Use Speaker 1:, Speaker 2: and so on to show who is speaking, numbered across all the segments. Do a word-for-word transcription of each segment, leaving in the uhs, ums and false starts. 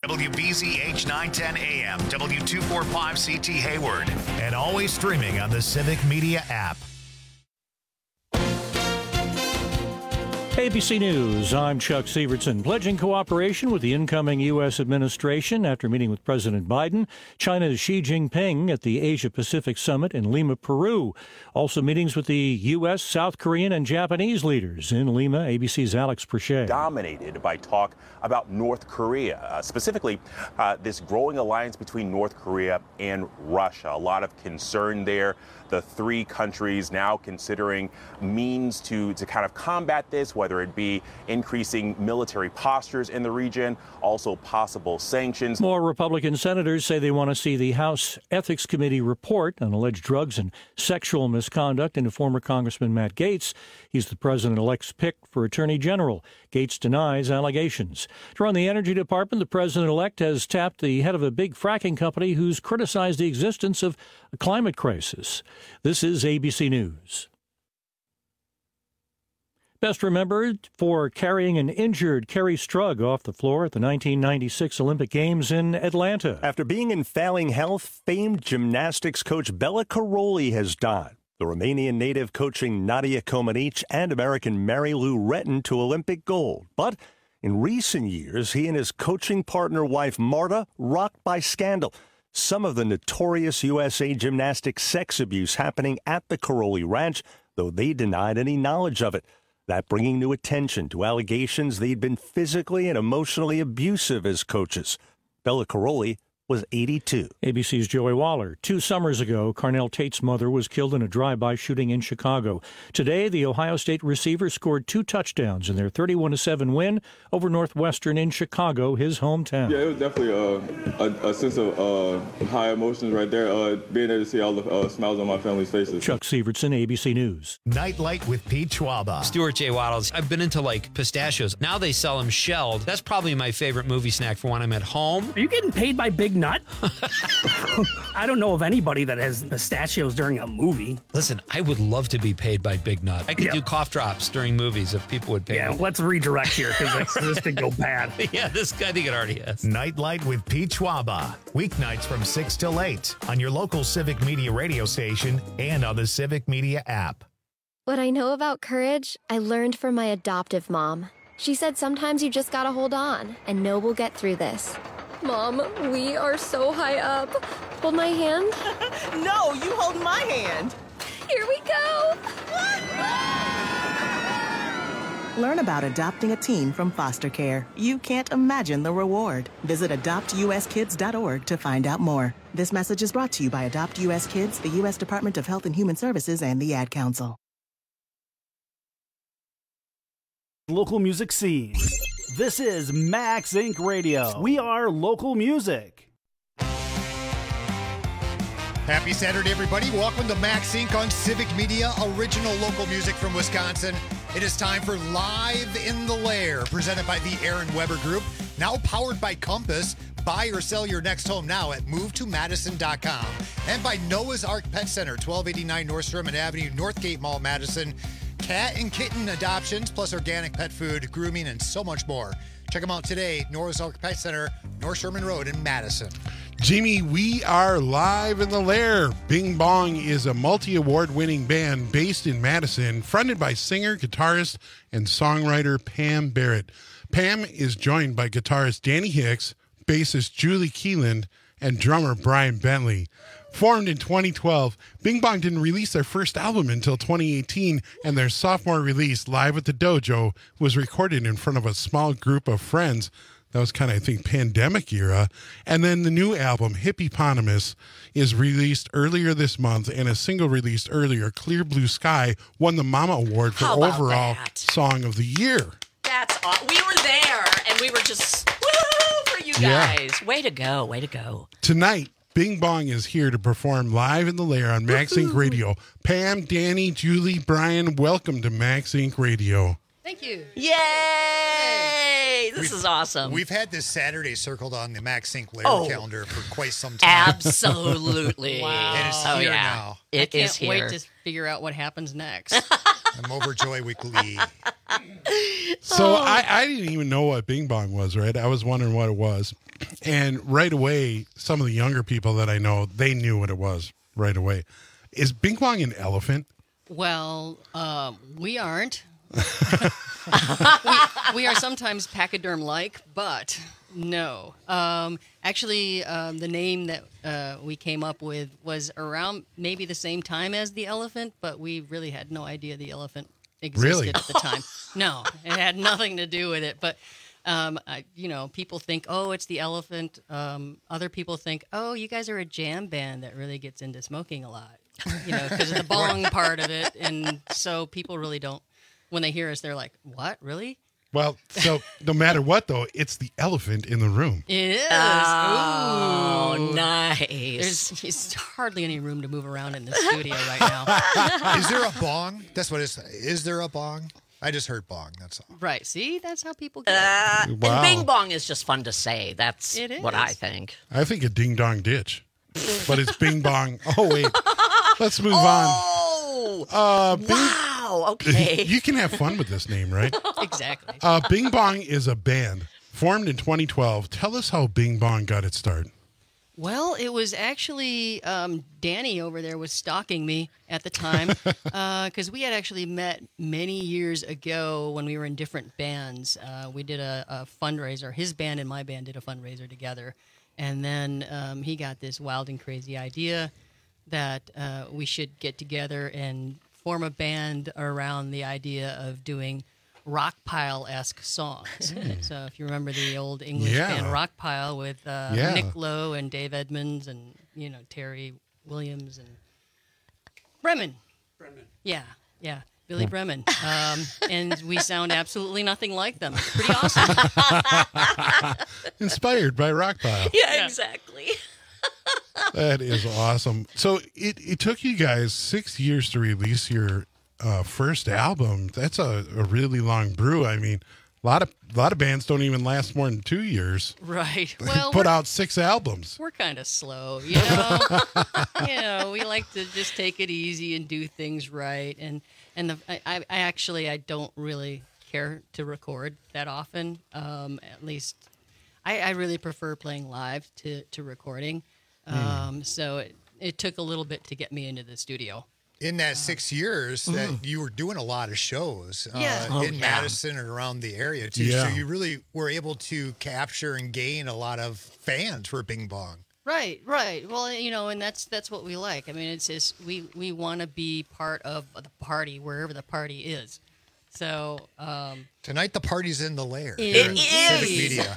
Speaker 1: W B Z H nine ten A M, W two forty-five C T Hayward, and always streaming on the Civic Media app.
Speaker 2: A B C News, I'm Chuck Sievertson. Pledging cooperation with the incoming U S administration after meeting with President Biden. China's Xi Jinping at the Asia-Pacific Summit in Lima, Peru. Also meetings with the U S, South Korean, and Japanese leaders in Lima. A B C's Alex Perche.
Speaker 3: Dominated by talk about North Korea, uh, specifically uh, this growing alliance between North Korea and Russia. A lot of concern there. The three countries now considering means to, to kind of combat this, whether it be increasing military postures in the region, also possible sanctions.
Speaker 2: More Republican senators say they want to see the House Ethics Committee report on alleged drugs and sexual misconduct into former Congressman Matt Gaetz. He's the president-elect's pick for Attorney General. Gaetz denies allegations. To run the Energy Department, the president-elect has tapped the head of a big fracking company who's criticized the existence of a climate crisis. This is A B C News. Best remembered for carrying an injured Kerri Strug off the floor at the nineteen ninety-six Olympic Games in Atlanta.
Speaker 4: After being in failing health, famed gymnastics coach Bela Karolyi has died. The Romanian native coaching Nadia Comaneci and American Mary Lou Retton to Olympic gold. But in recent years, he and his coaching partner wife Marta rocked by scandal. Some of the notorious U S A gymnastics sex abuse happening at the Karolyi Ranch, though they denied any knowledge of it. That bringing new attention to allegations they'd been physically and emotionally abusive as coaches. Bela Karolyi was eighty-two.
Speaker 2: A B C's Joey Waller. Two summers ago, Carnell Tate's mother was killed in a drive-by shooting in Chicago. Today, the Ohio State receiver scored two touchdowns in their thirty-one to seven win over Northwestern in Chicago, his hometown.
Speaker 5: Yeah, it was definitely uh, a, a sense of uh, high emotions right there, uh, being able to see all the uh, smiles on my family's faces.
Speaker 2: Chuck Sievertson, A B C News.
Speaker 1: Nightlight with Pete Schwaba.
Speaker 6: Stuart J. Waddles. I've been into, like, pistachios. Now they sell them shelled. That's probably my favorite movie snack for when I'm at home.
Speaker 7: Are you getting paid by Big Nut? I don't know of anybody that has pistachios during a movie.
Speaker 6: Listen, I would love to be paid by Big Nut. I could
Speaker 7: Yeah.
Speaker 6: do cough drops during movies if people would pay
Speaker 7: Yeah,
Speaker 6: me.
Speaker 7: let's redirect here because this could go bad.
Speaker 6: Yeah, this I think it already has.
Speaker 1: Nightlight with Pete Schwaba. Weeknights from six till eight on your local Civic Media radio station and on the Civic Media app.
Speaker 8: What I know about courage, I learned from my adoptive mom. She said sometimes you just gotta hold on and know we'll get through this. Mom, we are so high up. Hold my hand.
Speaker 9: No, you hold my hand.
Speaker 8: Here we go.
Speaker 9: Learn about adopting a teen from foster care. You can't imagine the reward. Visit adopt u s kids dot org to find out more. This message is brought to you by Adopt U S Kids, the U S Department of Health and Human Services, and the Ad Council.
Speaker 10: Local music scene. This is Max Incorporated. Radio. We are local music.
Speaker 11: Happy Saturday, everybody. Welcome to Max Incorporated on Civic Media, original local music from Wisconsin. It is time for Live in the Lair, presented by the Aaron Weber Group, now powered by Compass. Buy or sell your next home now at move to madison dot com. And by Noah's Ark Pet Center, twelve eighty-nine North Sherman Avenue, Northgate Mall, Madison. Cat and kitten adoptions, plus organic pet food, grooming, and so much more. Check them out today, Noah's Ark Pet Center, North Sherman Road in Madison.
Speaker 12: Jimmy, we are live in the lair. Bing Bong is a multi-award winning band based in Madison, fronted by singer, guitarist, and songwriter Pam Barrett. Pam is joined by guitarist Danny Hicks, bassist Julie Keeland, and drummer Brian Bentley. Formed in twenty twelve, Bing Bong didn't release their first album until twenty eighteen, and their sophomore release, Live at the Dojo, was recorded in front of a small group of friends. That was kind of, I think, pandemic era. And then the new album, Hippieponymous, is released earlier this month, and a single released earlier, Clear Blue Sky, won the Mama Award for
Speaker 13: How about
Speaker 12: overall
Speaker 13: that?
Speaker 12: Song of the Year.
Speaker 13: That's aw- we were there, and we were just woo for you guys.
Speaker 12: Yeah.
Speaker 13: Way to go, way to go.
Speaker 12: Tonight, Bing Bong is here to perform live in the lair on Max Incorporated. Radio. Pam, Danny, Julie, Brian, welcome to Max Incorporated. Radio.
Speaker 13: Thank you. Yay! This
Speaker 11: We've-
Speaker 13: is awesome.
Speaker 11: We've had this Saturday circled on the Max Incorporated Lair
Speaker 13: Oh.
Speaker 11: calendar for quite some time.
Speaker 13: Absolutely.
Speaker 11: And it's
Speaker 13: Oh,
Speaker 11: here
Speaker 13: yeah.
Speaker 11: now.
Speaker 13: It
Speaker 14: I can't
Speaker 13: is here.
Speaker 14: wait to figure out what happens next.
Speaker 11: I'm overjoyed with glee.
Speaker 12: So
Speaker 13: Oh.
Speaker 12: I, I didn't even know what Bing Bong was, right? I was wondering what it was. And right away, some of the younger people that I know, they knew what it was right away. Is Bing Bong an elephant?
Speaker 14: Well, um, we aren't. we, we are sometimes pachyderm-like, but no. Um, actually, um, the name that uh, we came up with was around maybe the same time as the elephant, but we really had no idea the elephant existed
Speaker 12: Really?
Speaker 14: at the time. No, it had nothing to do with it. But, um, I, you know, people think, oh, it's the elephant. Um, other people think, oh, you guys are a jam band that really gets into smoking a lot, you know, because of the bong part of it. And so people really don't. When they hear us, they're like, what, really?
Speaker 12: Well, so no matter what, though, it's the elephant in the room.
Speaker 14: It is.
Speaker 13: Oh,
Speaker 14: Ooh.
Speaker 13: nice.
Speaker 14: There's, there's hardly any room to move around in the studio right now.
Speaker 11: Is there a bong? That's what it's. Is there a bong? I just heard bong. That's all.
Speaker 14: Right. See, that's how people get
Speaker 13: Uh,
Speaker 14: it.
Speaker 12: Wow.
Speaker 13: And Bing Bong is just fun to say. That's
Speaker 14: It
Speaker 13: what
Speaker 14: is.
Speaker 13: I think.
Speaker 12: I think a ding dong ditch, but it's Bing Bong. Oh, wait. Let's move on.
Speaker 13: Oh,
Speaker 12: Uh, Bing,
Speaker 13: wow. Okay.
Speaker 12: you can have fun with this name, right?
Speaker 14: Exactly.
Speaker 12: Uh, Bing Bong is a band formed in twenty twelve. Tell us how Bing Bong got its start.
Speaker 14: Well, it was actually um, Danny over there was stalking me at the time because we had actually met many years ago when we were in different bands. Uh, we did a, a fundraiser. His band and my band did a fundraiser together. And then um, he got this wild and crazy idea that uh, we should get together and form a band around the idea of doing Rockpile-esque songs.
Speaker 12: Mm.
Speaker 14: So if you remember the old English
Speaker 12: Yeah.
Speaker 14: band Rockpile with uh,
Speaker 12: Yeah.
Speaker 14: Nick Lowe and Dave Edmunds and, you know, Terry Williams and Bremen. Bremen. Yeah, yeah. Billy Bremen. Um, and we sound absolutely nothing like them. It's pretty awesome.
Speaker 12: Inspired by Rockpile.
Speaker 13: Yeah,
Speaker 14: Yeah.
Speaker 13: exactly.
Speaker 12: That is awesome. So it, it took you guys six years to release your uh, first album. That's a, a really long brew. I mean, a lot of a lot of bands don't even last more than two years.
Speaker 14: Right.
Speaker 12: They
Speaker 14: Well,
Speaker 12: put
Speaker 14: we're-
Speaker 12: out six albums.
Speaker 14: We're kind of slow, you know. you know, we like to just take it easy and do things right. And and the, I, I I actually I don't really care to record that often. Um, at least I, I really prefer playing live to to recording. Um, So it it took a little bit to get me into the studio.
Speaker 11: In that six years that you were doing a lot of shows uh,
Speaker 14: Yeah.
Speaker 13: Oh,
Speaker 11: in
Speaker 13: yeah.
Speaker 11: Madison and around the area too.
Speaker 12: Yeah.
Speaker 11: So you really were able to capture and gain a lot of fans for Bing Bong.
Speaker 14: Right, right. Well, you know, and that's that's what we like. I mean, it's just we we want to be part of the party wherever the party is. So um,
Speaker 11: Tonight the party's in the lair.
Speaker 14: It
Speaker 11: here at
Speaker 14: is.
Speaker 11: Civic Media.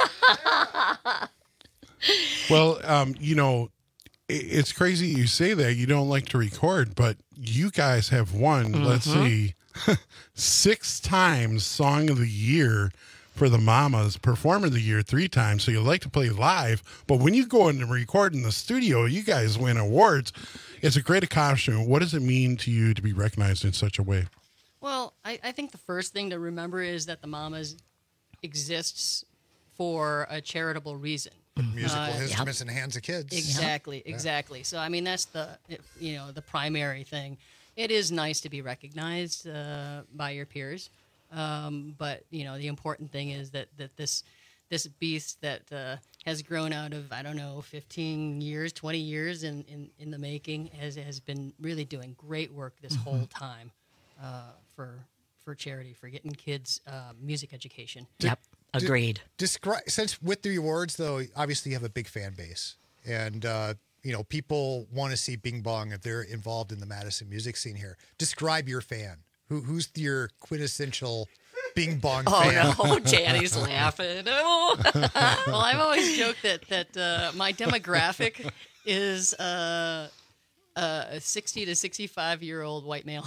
Speaker 12: Well, um, you know, it, it's crazy you say that. You don't like to record, but you guys have won, let's see, six times Song of the Year for the Mamas, Performer of the Year three times. So you like to play live, but when you go in and record in the studio, you guys win awards. It's a great accomplishment. What does it mean to you to be recognized in such a way?
Speaker 14: Well, I, I think the first thing to remember is that the Mamas exists for a charitable reason.
Speaker 11: Musical
Speaker 14: Uh,
Speaker 11: instruments in the hands of kids.
Speaker 14: Exactly, exactly. So I mean, that's the you know the primary thing. It is nice to be recognized uh, by your peers, um, but you know the important thing is that that this this beast that uh, has grown out of I don't know fifteen years, twenty years in, in, in the making has has been really doing great work this
Speaker 13: Mm-hmm.
Speaker 14: whole time uh, for for charity, for getting kids uh, music education.
Speaker 13: Yep. Agreed.
Speaker 11: Describe since with the awards though, obviously you have a big fan base, and uh, you know people want to see Bing Bong if they're involved in the Madison music scene here. Describe your fan. Who who's your quintessential Bing Bong
Speaker 13: Oh
Speaker 11: fan?
Speaker 13: no, Janny's laughing. Oh.
Speaker 14: Well, I've always joked that that uh, my demographic is uh, uh, a sixty to sixty-five year old white male.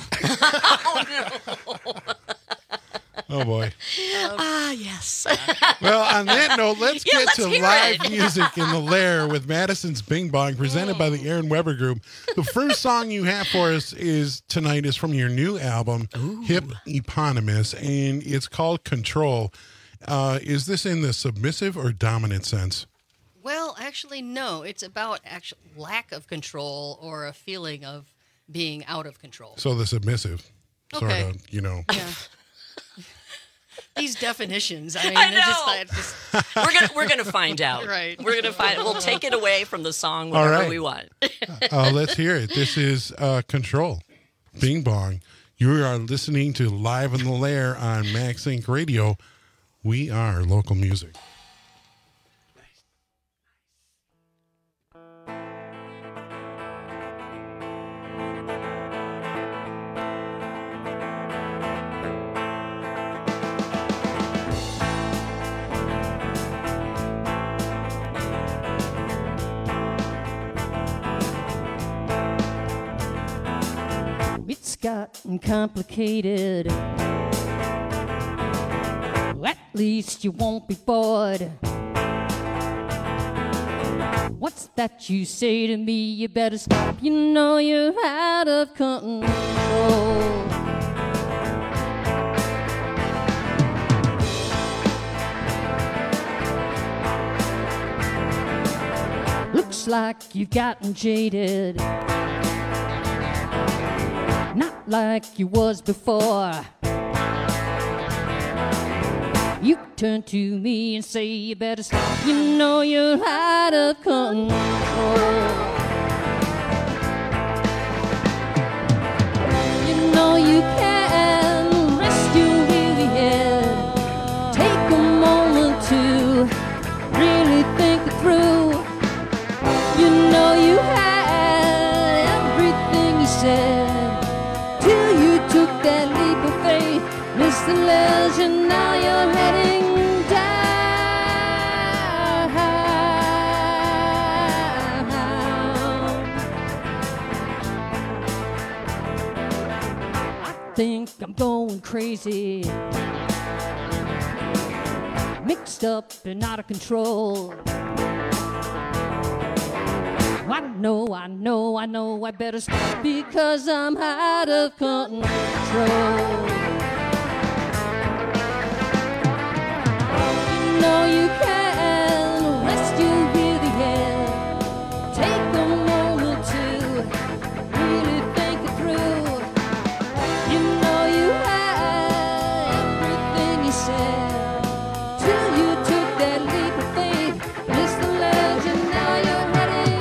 Speaker 12: Oh, boy.
Speaker 13: Ah, yes.
Speaker 12: Well, on that note, let's
Speaker 13: Yeah,
Speaker 12: get
Speaker 13: let's
Speaker 12: to
Speaker 13: hear
Speaker 12: live
Speaker 13: it.
Speaker 12: music in the lair with Madison's Bing Bong, presented by the Aaron Weber Group. The first song you have for us is tonight is from your new album, Hip Eponymous, and it's called Control. Uh, is this in the submissive or dominant sense?
Speaker 14: Well, actually, no. It's about actual lack of control or a feeling of being out of control.
Speaker 12: So the submissive. sort
Speaker 14: Okay.
Speaker 12: of, you know.
Speaker 14: Yeah. These definitions. I mean,
Speaker 13: I
Speaker 14: they're just,
Speaker 13: know.
Speaker 14: like, just
Speaker 13: We're gonna we're gonna find out.
Speaker 14: Right.
Speaker 13: We're gonna find. We'll take it away from the song
Speaker 12: All
Speaker 13: whenever
Speaker 12: right.
Speaker 13: we want.
Speaker 12: Uh, let's hear it. This is uh, Control. Bing Bong. You are listening to Live in the Lair on Max Inc Radio. We are local music.
Speaker 15: It's gotten complicated. At least you won't be bored. What's that you say to me? You better stop. You know you're out of control. Looks like you've gotten jaded. Not like you was before. You turn to me and say you better stop. You know you're out of control. You know you can rest your weary head. Take a moment to really think it through. You know you had everything you said till you took that leap of faith. Missed the legend, now you're heading down. I think I'm going crazy, mixed up and out of control. I know, I know, I know I better stop because I'm out of control. You know you can rest your weary head. Take a moment to really think it through. You know you had everything you said till you took that leap of faith. Missed the legend, now you're heading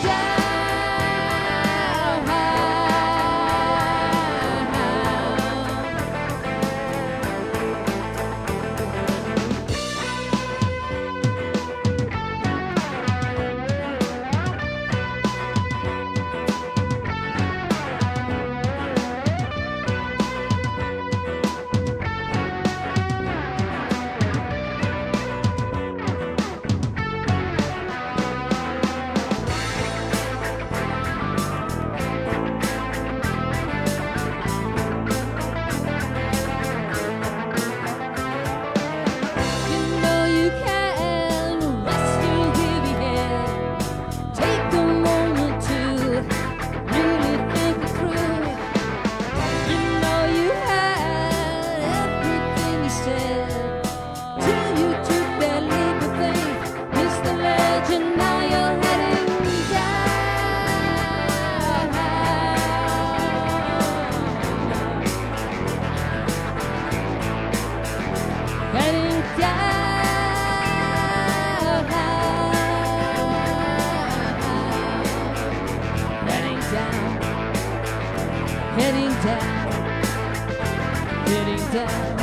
Speaker 15: heading down, heading down.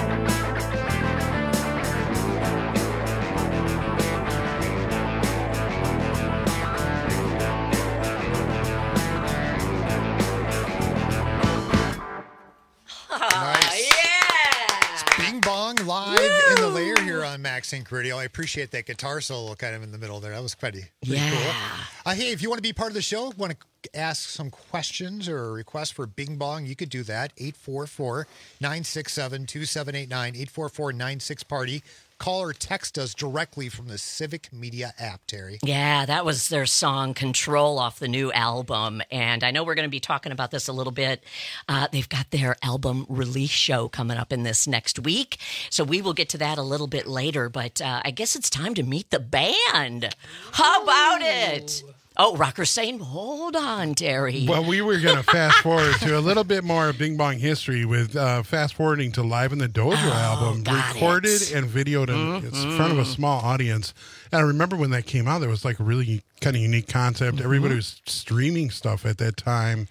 Speaker 11: Nice.
Speaker 13: Yeah.
Speaker 11: Bing Bong live
Speaker 13: Woo!
Speaker 11: in the lair here on Max Inc Radio. I appreciate that guitar solo kind of in the middle there. That was pretty, pretty
Speaker 13: Yeah.
Speaker 11: cool. Uh, hey, if you want to be part of the show, want to ask some questions or a request for Bing Bong, you could do that. eight four four, nine six seven, two seven eight nine, eight four four, nine six party. Call or text us directly from the Civic Media app, Terry.
Speaker 13: Yeah, that was their song Control off the new album. And I know we're going to be talking about this a little bit. Uh, they've got their album release show coming up in this next week. So we will get to that a little bit later. But uh, I guess it's time to meet the band. How about it? Oh, Rocker Sane, hold on, Terry.
Speaker 12: Well, we were going to fast forward to a little bit more Bing Bong history with uh, fast forwarding to Live in the Dojo
Speaker 13: Oh,
Speaker 12: album,
Speaker 13: got
Speaker 12: recorded
Speaker 13: it.
Speaker 12: and videoed in,
Speaker 13: Mhm.
Speaker 12: in front of a small audience. And I remember when that came out, there was like a really kind of unique concept.
Speaker 13: Mm-hmm.
Speaker 12: Everybody was streaming stuff at that time.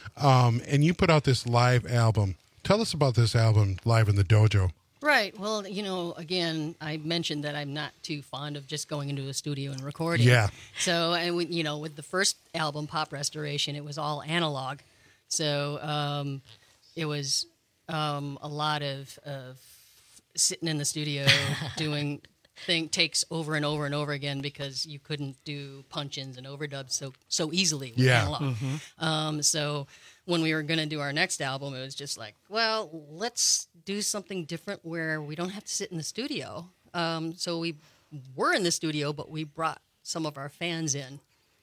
Speaker 12: Um, and you put out this live album. Tell us about this album, Live in the Dojo.
Speaker 14: Right. Well, you know, again, I mentioned that I'm not too fond of just going into a studio and recording.
Speaker 12: Yeah.
Speaker 14: So, and we, you know, with the first album, Pop Restoration, it was all analog. So um, it was um, a lot of, of sitting in the studio doing thing takes over and over and over again because you couldn't do punch-ins and overdubs so so easily with
Speaker 12: Yeah.
Speaker 14: analog.
Speaker 12: Mhm.
Speaker 14: Um, so when we were going to do our next album, it was just like, well, let's do something different where we don't have to sit in the studio. Um, so we were in the studio, but we brought some of our fans in,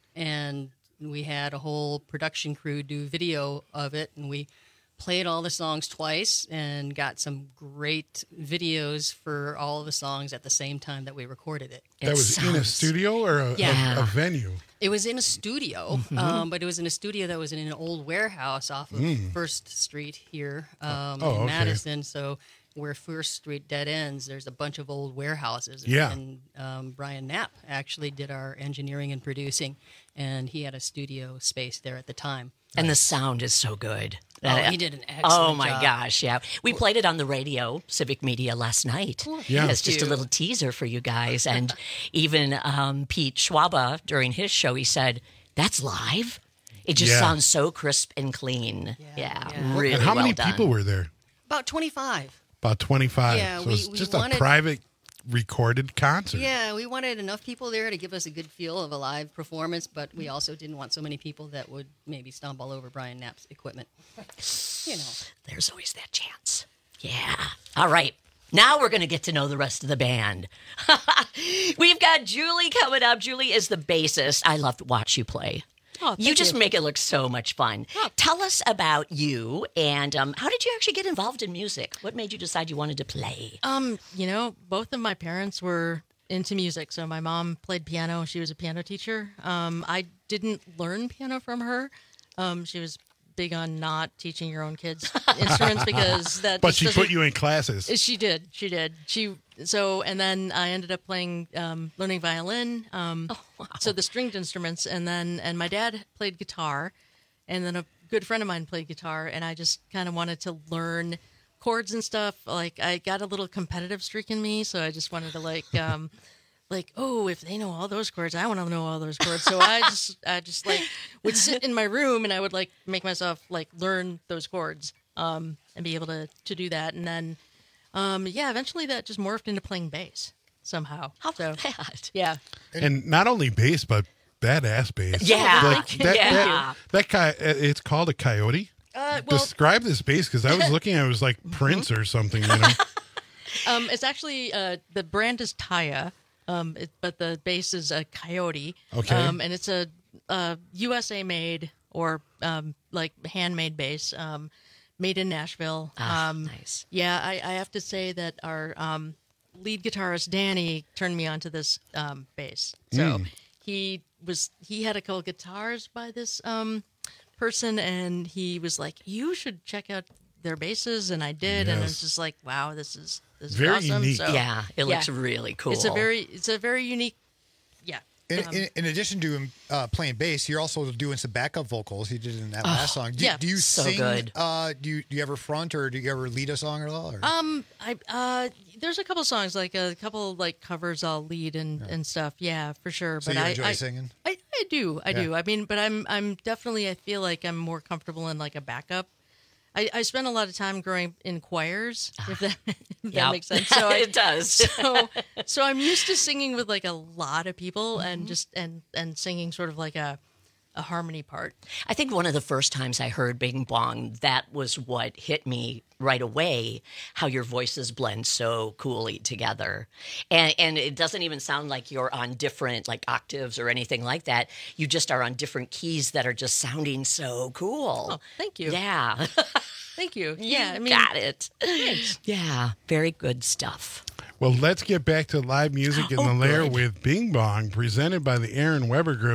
Speaker 14: and we had a whole production crew do video of it, and we played all the songs twice and got some great videos for all of the songs at the same time that we recorded it.
Speaker 12: That was in a studio or a,
Speaker 14: Yeah.
Speaker 12: a, a venue?
Speaker 14: It was in a studio,
Speaker 12: Mhm.
Speaker 14: um, but it was in a studio that was in an old warehouse off of
Speaker 12: Mm.
Speaker 14: First Street here um,
Speaker 12: Oh,
Speaker 14: in
Speaker 12: okay.
Speaker 14: Madison. So where First Street dead ends, there's a bunch of old warehouses.
Speaker 12: Yeah.
Speaker 14: And um, Brian Knapp actually did our engineering and producing, and he had a studio space there at the time.
Speaker 13: And the sound is so good.
Speaker 14: Oh,
Speaker 13: Uh,
Speaker 14: he did an excellent
Speaker 13: Oh, my
Speaker 14: job.
Speaker 13: gosh, yeah. We played it on the radio, Civic Media, last night.
Speaker 14: Yeah.
Speaker 13: As just a
Speaker 14: Thank you.
Speaker 13: little teaser for you guys. And even um, Pete Schwaba, during his show, he said, that's live? It just
Speaker 12: Yeah.
Speaker 13: sounds so crisp and clean. Yeah, really
Speaker 12: And how
Speaker 13: well
Speaker 12: many
Speaker 13: done.
Speaker 12: people were there?
Speaker 14: About twenty-five.
Speaker 12: About twenty-five.
Speaker 14: Yeah,
Speaker 12: so
Speaker 14: we-
Speaker 12: it's
Speaker 14: we
Speaker 12: just
Speaker 14: wanted-
Speaker 12: a private recorded concert.
Speaker 14: Yeah, we wanted enough people there to give us a good feel of a live performance, but we also didn't want so many people that would maybe stumble over Brian Knapp's equipment. You know.
Speaker 13: There's always that chance. Yeah. All right. Now we're going to get to know the rest of the band. We've got Julie coming up. Julie is the bassist. I love to watch you play.
Speaker 14: Oh,
Speaker 13: you
Speaker 14: thank
Speaker 13: just
Speaker 14: you.
Speaker 13: make it look so much fun. Tell us about you and um, how did you actually get involved in music? What made you decide you wanted to play?
Speaker 16: Um, you know, both of my parents were into music. So my mom played piano. She was a piano teacher. Um, I didn't learn piano from her. Um, she was big on not teaching your own kids instruments because that.
Speaker 12: But
Speaker 16: just
Speaker 12: she
Speaker 16: doesn't-
Speaker 12: put you in classes.
Speaker 16: She did. She did. She so and then I ended up playing, um, learning violin. Um, So the stringed instruments, and then and my dad played guitar, and then a good friend of mine played guitar, and I just kind of wanted to learn chords and stuff. Like I got a little competitive streak in me, so I just wanted to like. Um, Like, oh, if they know all those chords, I want to know all those chords. So I just, I just like would sit in my room and I would like make myself like learn those chords, um, and be able to to do that. And then, um, yeah, eventually that just morphed into playing bass somehow.
Speaker 13: How
Speaker 16: so,
Speaker 13: that?
Speaker 16: Yeah.
Speaker 12: And not only bass, but badass bass.
Speaker 16: Yeah.
Speaker 12: Like,
Speaker 16: Thank you.
Speaker 12: that,
Speaker 16: Yeah.
Speaker 12: that, that guy, it's called a coyote.
Speaker 16: Uh, well,
Speaker 12: Describe this bass, because I was looking at it, it was like Prince or something, you know?
Speaker 16: um, it's actually uh, the brand is Taya, um, it, but the base is a Coyote.
Speaker 12: Okay.
Speaker 16: Um, and it's a, a U S A made or um, like handmade bass, um, made in Nashville.
Speaker 13: Ah,
Speaker 16: um,
Speaker 13: nice.
Speaker 16: Yeah, I, I have to say that our um, lead guitarist Danny turned me onto this um, bass. So
Speaker 12: Mm.
Speaker 16: he was he had a couple guitars by this um, person, and he was like, "You should check out their basses," and I did, and
Speaker 12: Yes.
Speaker 16: it's just like, wow, this is this is
Speaker 12: Very
Speaker 16: awesome.
Speaker 12: unique.
Speaker 16: So,
Speaker 13: Yeah, it looks really cool.
Speaker 16: It's a very it's a very unique. Yeah.
Speaker 11: In,
Speaker 16: Um,
Speaker 11: in, in addition to uh, playing bass, you're also doing some backup vocals. You did it in that last song. Do,
Speaker 16: yeah.
Speaker 11: do you
Speaker 13: So
Speaker 11: sing?
Speaker 13: good.
Speaker 11: Uh, do you do you ever front or do you ever lead a song at all? Or?
Speaker 16: Um, I uh, there's a couple songs like a couple like covers I'll lead and, and stuff. Yeah, for sure.
Speaker 11: So
Speaker 16: but
Speaker 11: you
Speaker 16: I,
Speaker 11: enjoy
Speaker 16: I,
Speaker 11: singing?
Speaker 16: I, I do, I
Speaker 11: Yeah.
Speaker 16: do. I mean, but I'm I'm definitely I feel like I'm more comfortable in like a backup. I, I spent a lot of time growing in choirs, if that, if that
Speaker 13: Yep.
Speaker 16: makes sense. So I,
Speaker 13: It does.
Speaker 16: So so I'm used to singing with like a lot of people
Speaker 13: Mm-hmm.
Speaker 16: and just and and singing sort of like a a harmony part.
Speaker 13: I think one of the first times I heard Bing Bong, that was what hit me right away, how your voices blend so coolly together. And and it doesn't even sound like you're on different like octaves or anything like that. You just are on different keys that are just sounding so cool.
Speaker 16: Oh, thank you.
Speaker 13: Yeah.
Speaker 16: Thank you.
Speaker 13: You
Speaker 16: Yeah, I mean,
Speaker 13: got it.
Speaker 16: thanks.
Speaker 13: Yeah, very good stuff.
Speaker 12: Well, let's get back to live music in
Speaker 13: Oh,
Speaker 12: the lair
Speaker 13: good.
Speaker 12: with Bing Bong, presented by the Aaron Weber Group.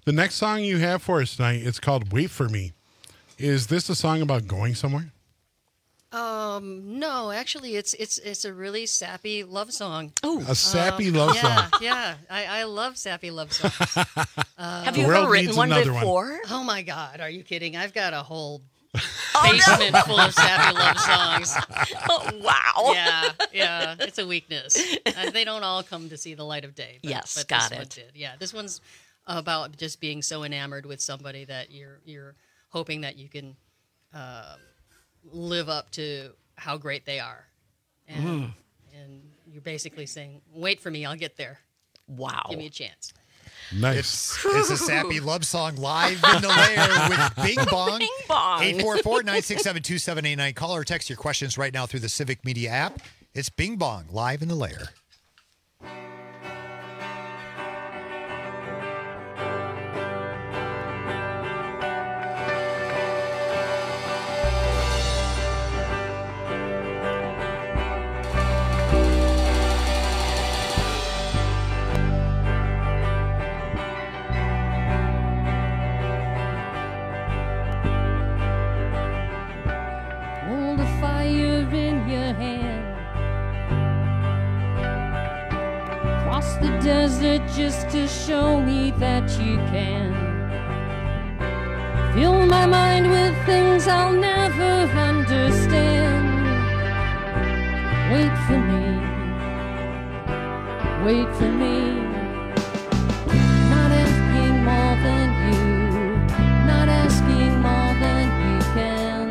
Speaker 12: The next song you have for us tonight, it's called Wait For Me. Is this a song about going somewhere?
Speaker 14: Um, no, actually, it's it's it's a really sappy love song.
Speaker 13: Oh,
Speaker 12: a sappy
Speaker 14: um,
Speaker 12: love
Speaker 14: yeah,
Speaker 12: song.
Speaker 14: Yeah, I, I love sappy love songs. Uh,
Speaker 13: Have you ever written one before?
Speaker 14: One. Oh my God, are you kidding? I've got a whole basement oh, no. full of sappy love songs.
Speaker 13: Oh, wow.
Speaker 14: Yeah, yeah, it's a weakness. Uh, they don't all come to see the light of day. But,
Speaker 13: yes,
Speaker 14: but
Speaker 13: got
Speaker 14: this
Speaker 13: it.
Speaker 14: One did. Yeah, this one's about just being so enamored with somebody that you're you're hoping that you can uh, live up to how great they are, and mm. and you're basically saying, "Wait for me, I'll get there."
Speaker 13: Wow,
Speaker 14: give me a chance.
Speaker 12: Nice.
Speaker 11: It's, it's a sappy love song live in the lair with Bing Bong.
Speaker 13: Bing Bong.
Speaker 11: eight four four, nine six seven, two seven eight nine. Call or text your questions right now through the Civic Media app. It's Bing Bong live in the lair.
Speaker 15: Desert just to show me that you can fill my mind with things I'll never understand. Wait for me, wait for me. Not asking more than you, not asking more than you can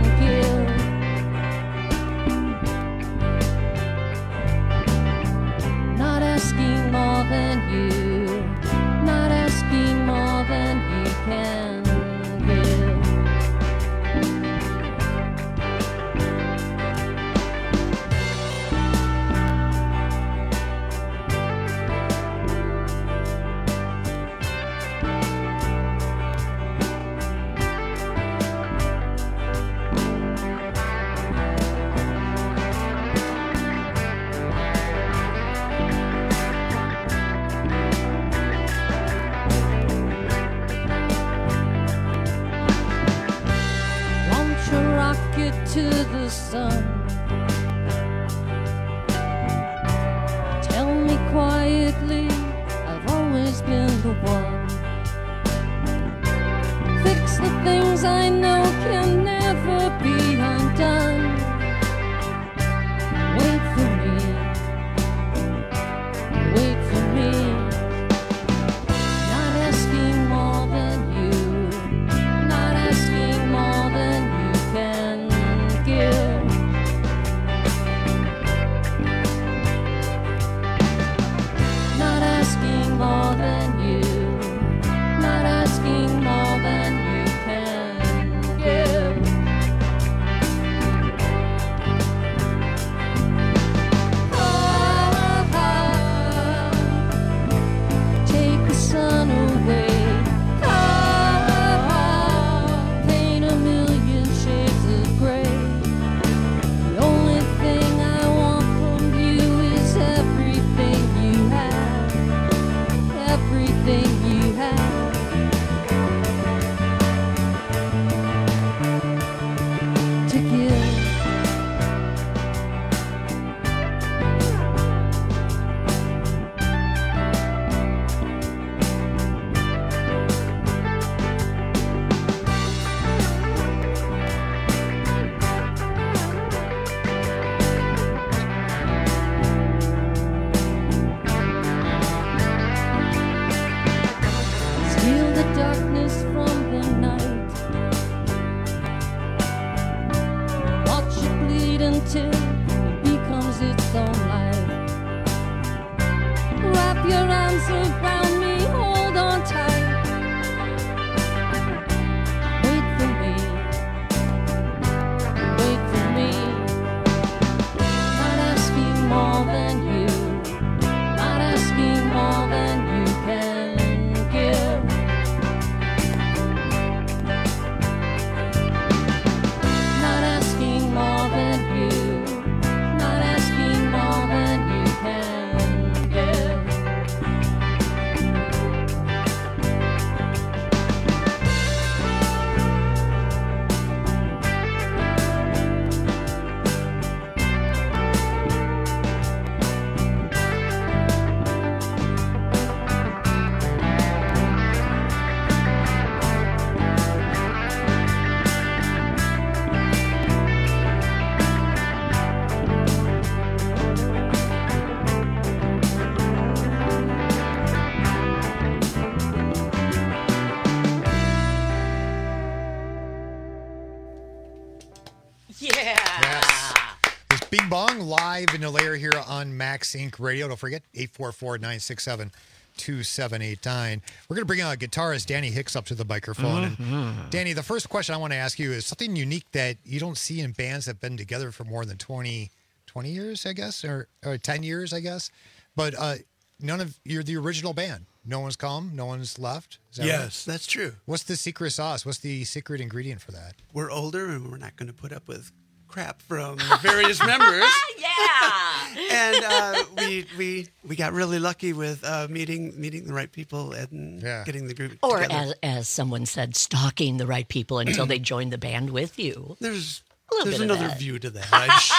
Speaker 15: give. Not asking more than you, not asking more than you can give. To the sun, tell me quietly I've always been the one. Fix the things I know can never be undone. Wait for me, wait for me. Not asking more than you, not asking more than you can. Not asking more than you, not asking more than you can give.
Speaker 11: Bing Bong live in the lair here on Max Incorporated. Radio. Don't forget, eight four four, nine six seven, two seven eight nine. We're going to bring uh, guitarist Danny Hicks up to the microphone.
Speaker 17: Mm-hmm.
Speaker 11: And Danny, the first question I want to ask you is something unique that you don't see in bands that have been together for more than twenty, twenty years, I guess, or, or ten years, I guess. But uh, none of you're the original band. No one's come, no one's left. Is that
Speaker 17: Yes,
Speaker 11: right?
Speaker 17: that's true.
Speaker 11: What's the secret sauce? What's the secret ingredient for that?
Speaker 17: We're older and we're not going to put up with crap from various members.
Speaker 13: Yeah.
Speaker 17: And uh, we we we got really lucky with uh, meeting meeting the right people and getting the group
Speaker 13: Or
Speaker 17: together.
Speaker 13: as as someone said, stalking the right people until they join the band with you.
Speaker 17: There's
Speaker 13: a little
Speaker 17: there's
Speaker 13: bit of
Speaker 17: another
Speaker 13: that.
Speaker 17: view to that,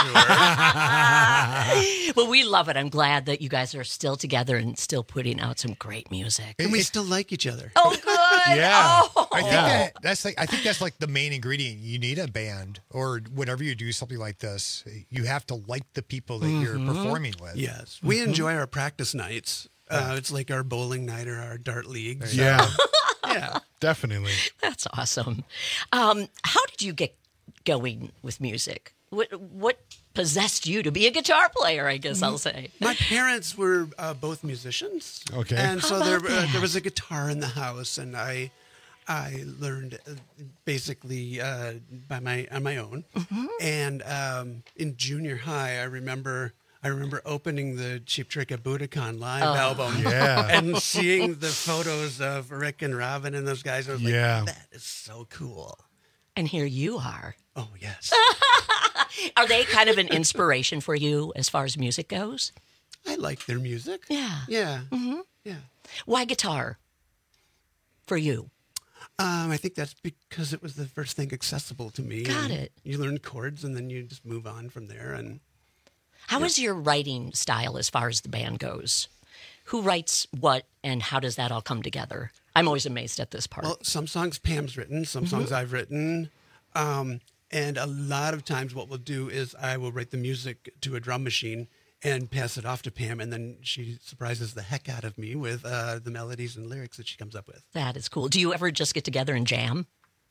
Speaker 17: I'm sure.
Speaker 13: Well, we love it. I'm glad that you guys are still together and still putting out some great music.
Speaker 17: And we still like each other.
Speaker 13: Oh, good.
Speaker 11: Yeah,
Speaker 13: Oh.
Speaker 11: I think that, that's like I think that's like the main ingredient. You need a band, or whenever you do something like this, you have to like the people that you're
Speaker 17: Mhm.
Speaker 11: performing with.
Speaker 17: Yes, we
Speaker 11: Mhm.
Speaker 17: enjoy our practice nights. Uh, it's like our bowling night or our dart league. So-
Speaker 12: Yeah.
Speaker 17: yeah,
Speaker 12: definitely.
Speaker 13: That's awesome. Um, how did you get going with music? What what possessed you to be a guitar player? I guess I'll say.
Speaker 17: My parents were uh, both musicians.
Speaker 12: Okay.
Speaker 17: And
Speaker 13: How
Speaker 17: so there,
Speaker 13: about
Speaker 17: uh,
Speaker 13: that?
Speaker 17: there was a guitar in the house, and I, I learned uh, basically uh, by my on my own.
Speaker 13: Mm-hmm.
Speaker 17: And um, in junior high, I remember. I remember opening the Cheap Trick at Budokan live
Speaker 12: Oh.
Speaker 17: album
Speaker 12: Yeah.
Speaker 17: and seeing the photos of Rick and Robin and those guys. I was
Speaker 12: Yeah.
Speaker 17: like, that is so cool.
Speaker 13: And here you are.
Speaker 17: Oh, yes.
Speaker 13: Are they kind of an inspiration for you as far as music goes?
Speaker 17: I like their music.
Speaker 13: Yeah.
Speaker 17: Yeah.
Speaker 13: Mm-hmm.
Speaker 17: Yeah.
Speaker 13: Why guitar for you?
Speaker 17: Um, I think that's because it was the first thing accessible to me.
Speaker 13: Got
Speaker 17: and
Speaker 13: it.
Speaker 17: You learn chords and then you just move on from there. And
Speaker 13: How is your writing style as far as the band goes? Who writes what, and how does that all come together? I'm always amazed at this part.
Speaker 17: well, some songs Pam's written, some songs
Speaker 13: Mhm.
Speaker 17: I've written. Um, and a lot of times what we'll do is I will write the music to a drum machine and pass it off to Pam, and then she surprises the heck out of me with uh, the melodies and lyrics that she comes up with.
Speaker 13: That is cool. Do you ever just get together and jam?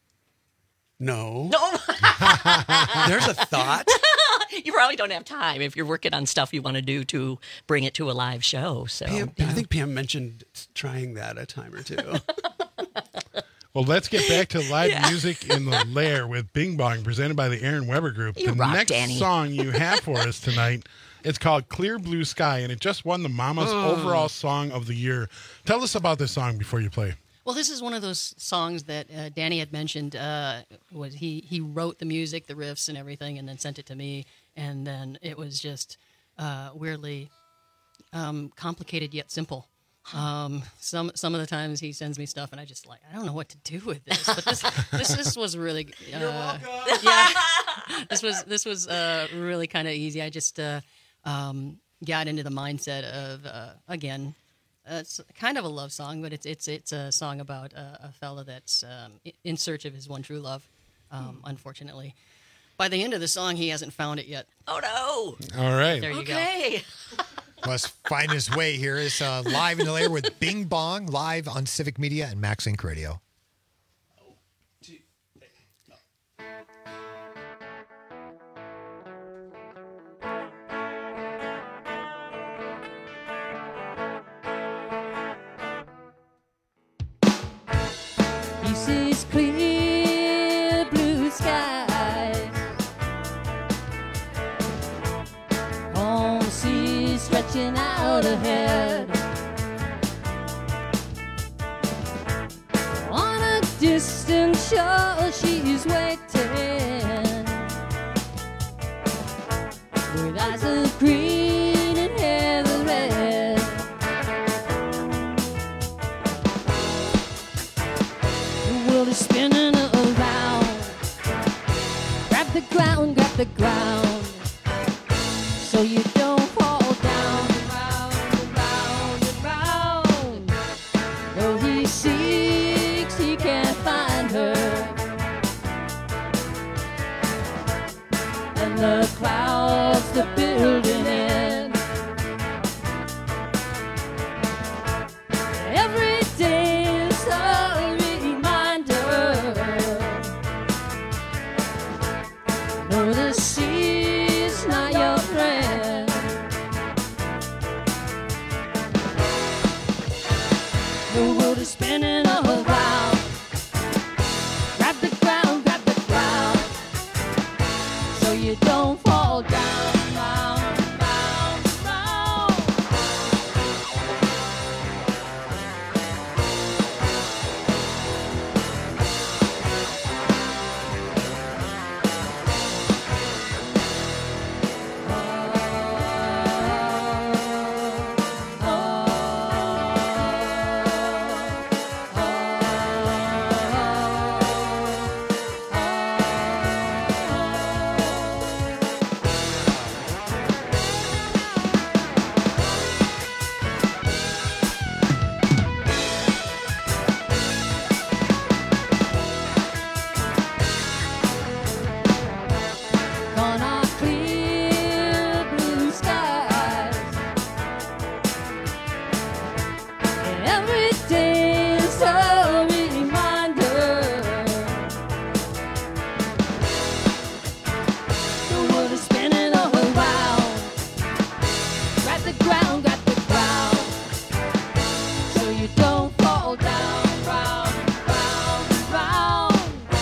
Speaker 17: No.
Speaker 13: No.
Speaker 17: There's a thought.
Speaker 13: You probably don't have time if you're working on stuff you want to do to bring it to a live show. So
Speaker 17: Pam,
Speaker 13: yeah.
Speaker 17: I think Pam mentioned trying that a time or two.
Speaker 12: Well, let's get back to live
Speaker 13: Yeah.
Speaker 12: music in the lair with Bing Bong, presented by the Aaron Weber Group.
Speaker 13: You
Speaker 12: the
Speaker 13: rock,
Speaker 12: next
Speaker 13: Danny.
Speaker 12: song you have for us tonight, it's called Clear Blue Sky, and it just won the Mama's
Speaker 14: Oh.
Speaker 12: overall song of the year. Tell us about this song before you play.
Speaker 14: Well, this is one of those songs that uh, Danny had mentioned. Uh, was he he wrote the music, the riffs, and everything, and then sent it to me, and then it was just uh, weirdly um, complicated yet simple. Um, some some of the times he sends me stuff, and I just like I don't know what to do with this. But this this, this was really uh,
Speaker 17: You're welcome.
Speaker 14: yeah. This was this was uh, really kind of easy. I just uh, um, got into the mindset of uh, again. Uh, it's kind of a love song, but it's it's it's a song about uh, a fella that's um, i- in search of his one true love. Um, unfortunately, by the end of the song, he hasn't found it yet.
Speaker 13: Oh no!
Speaker 12: All right.
Speaker 14: There you
Speaker 13: Okay.
Speaker 11: Must find his way here. It's uh, live in the lair with Bing Bong, live on Civic Media and Max Inc Radio.
Speaker 15: He sees clear blue skies, calm seas stretching out ahead. On a distant shore, she's waiting with eyes of green and hair of red. The world is spinning around. Grab the ground, grab the ground, so you don't fall down. Round and round and round. Though he seeks, he can't find her. And the clouds, the building in. Every day is a reminder. No, the sea's not your spinning around. Grab the ground, grab the ground, so you don't fall down, round, round, round. On our clear blue skies, every day is a reminder. The world is spinning all around. Grab the ground, grab the ground, so you don't fall down, round, round, round.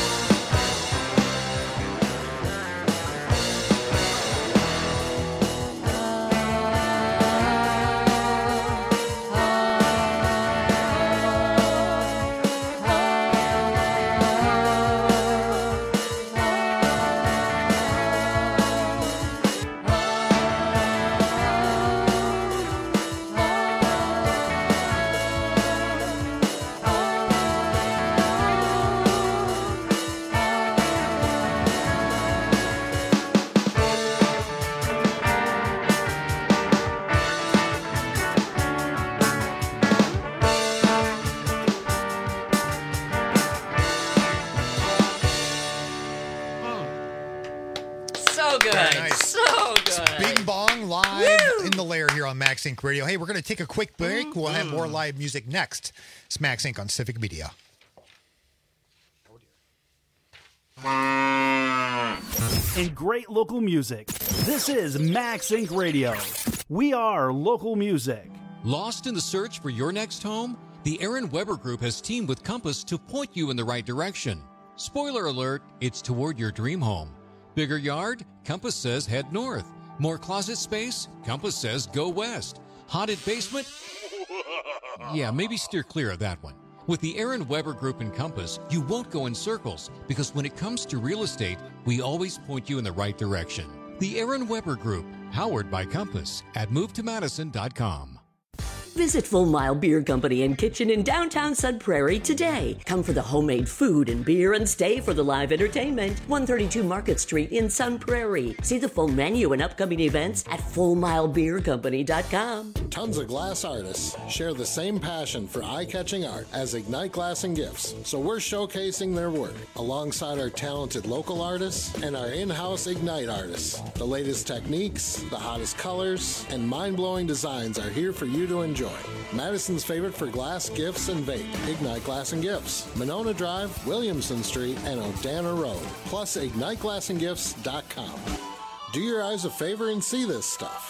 Speaker 13: So good.
Speaker 11: Very nice.
Speaker 13: So
Speaker 11: It's
Speaker 13: good.
Speaker 11: Bing Bong live in the lair here on Max Inc Radio. Hey, we're going to take a quick break.
Speaker 13: Mm-hmm.
Speaker 11: We'll have more live music next. It's Max Inc on Civic Media.
Speaker 10: And great local music. This is Max Inc Radio. We are local music.
Speaker 18: Lost in the search for your next home? The Aaron Weber Group has teamed with Compass to point you in the right direction. Spoiler alert, it's toward your dream home. Bigger yard? Compass says head north. More closet space? Compass says go west. Haunted basement? Yeah, maybe steer clear of that one. With the Aaron Weber Group and Compass, you won't go in circles because when it comes to real estate, we always point you in the right direction. The Aaron Weber Group, powered by Compass at move to madison dot com.
Speaker 19: Visit Full Mile Beer Company and Kitchen in downtown Sun Prairie today. Come for the homemade food and beer and stay for the live entertainment. one thirty-two Market Street in Sun Prairie. See the full menu and upcoming events at full mile beer company dot com.
Speaker 20: Tons of glass artists share the same passion for eye-catching art as Ignite Glass and Gifts, so we're showcasing their work alongside our talented local artists and our in-house Ignite artists. The latest techniques, the hottest colors, and mind-blowing designs are here for you to enjoy. Madison's favorite for glass, gifts, and vape, Ignite Glass and Gifts. Monona Drive, Williamson Street, and Odana Road. Plus, ignite glass and gifts dot com. Do your eyes a favor and see this stuff.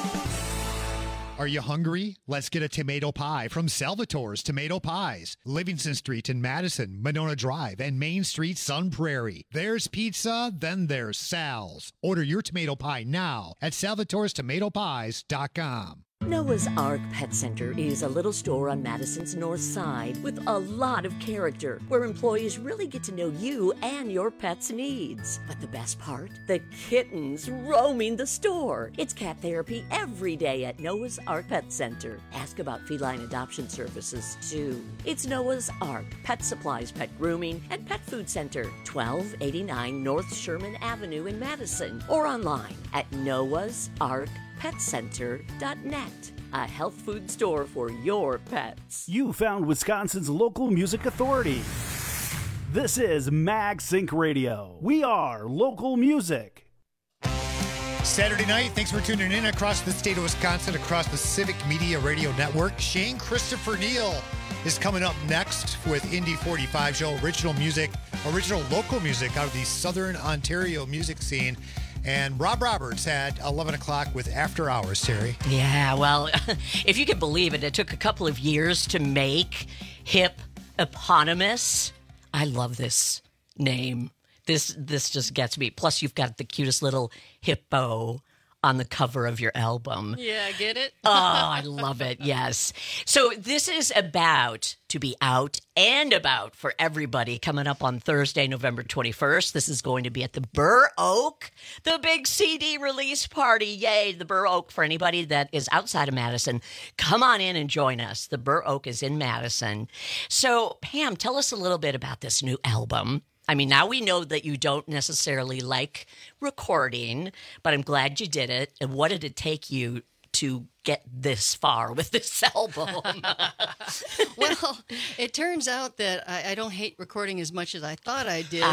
Speaker 11: Are you hungry? Let's get a tomato pie from Salvatore's Tomato Pies. Livingston Street in Madison, Monona Drive, and Main Street, Sun Prairie. There's pizza, then there's Sal's. Order your tomato pie now at salvatores tomato pies dot com.
Speaker 19: Noah's Ark Pet Center is a little store on Madison's north side with a lot of character, where employees really get to know you and your pet's needs. But the best part? The kittens roaming the store. It's cat therapy every day at Noah's Ark Pet Center. Ask about feline adoption services, too. It's Noah's Ark Pet Supplies, Pet Grooming, and Pet Food Center, twelve eighty-nine North Sherman Avenue in Madison, or online at noahs ark pet center dot net. A health food store for your pets.
Speaker 10: You found Wisconsin's local music authority. This is Max Inc Radio. We are local music.
Speaker 11: Saturday night, thanks for tuning in across the state of Wisconsin, across the Civic Media Radio Network. Shane Christopher Neal is coming up next with Indy forty-five show, original music, original local music out of the Southern Ontario music scene. And Rob Roberts had eleven o'clock with After Hours, Terry.
Speaker 13: Yeah, well, if you can believe it, it took a couple of years to make. Hip Eponymous. I love this name. This this just gets me. Plus, you've got the cutest little hippo on the cover of your album.
Speaker 14: Yeah, get it?
Speaker 13: Oh, I love it. Yes. So this is about to be out and about for everybody coming up on Thursday, November twenty-first. This is going to be at the Burr Oak, the big C D release party. Yay, the Burr Oak. For anybody that is outside of Madison, come on in and join us. The Burr Oak is in Madison. So, Pam, tell us a little bit about this new album. I mean, now we know that you don't necessarily like recording, but I'm glad you did it. And what did it take you to get this far with this album?
Speaker 14: Well, it turns out that I, I don't hate recording as much as I thought I did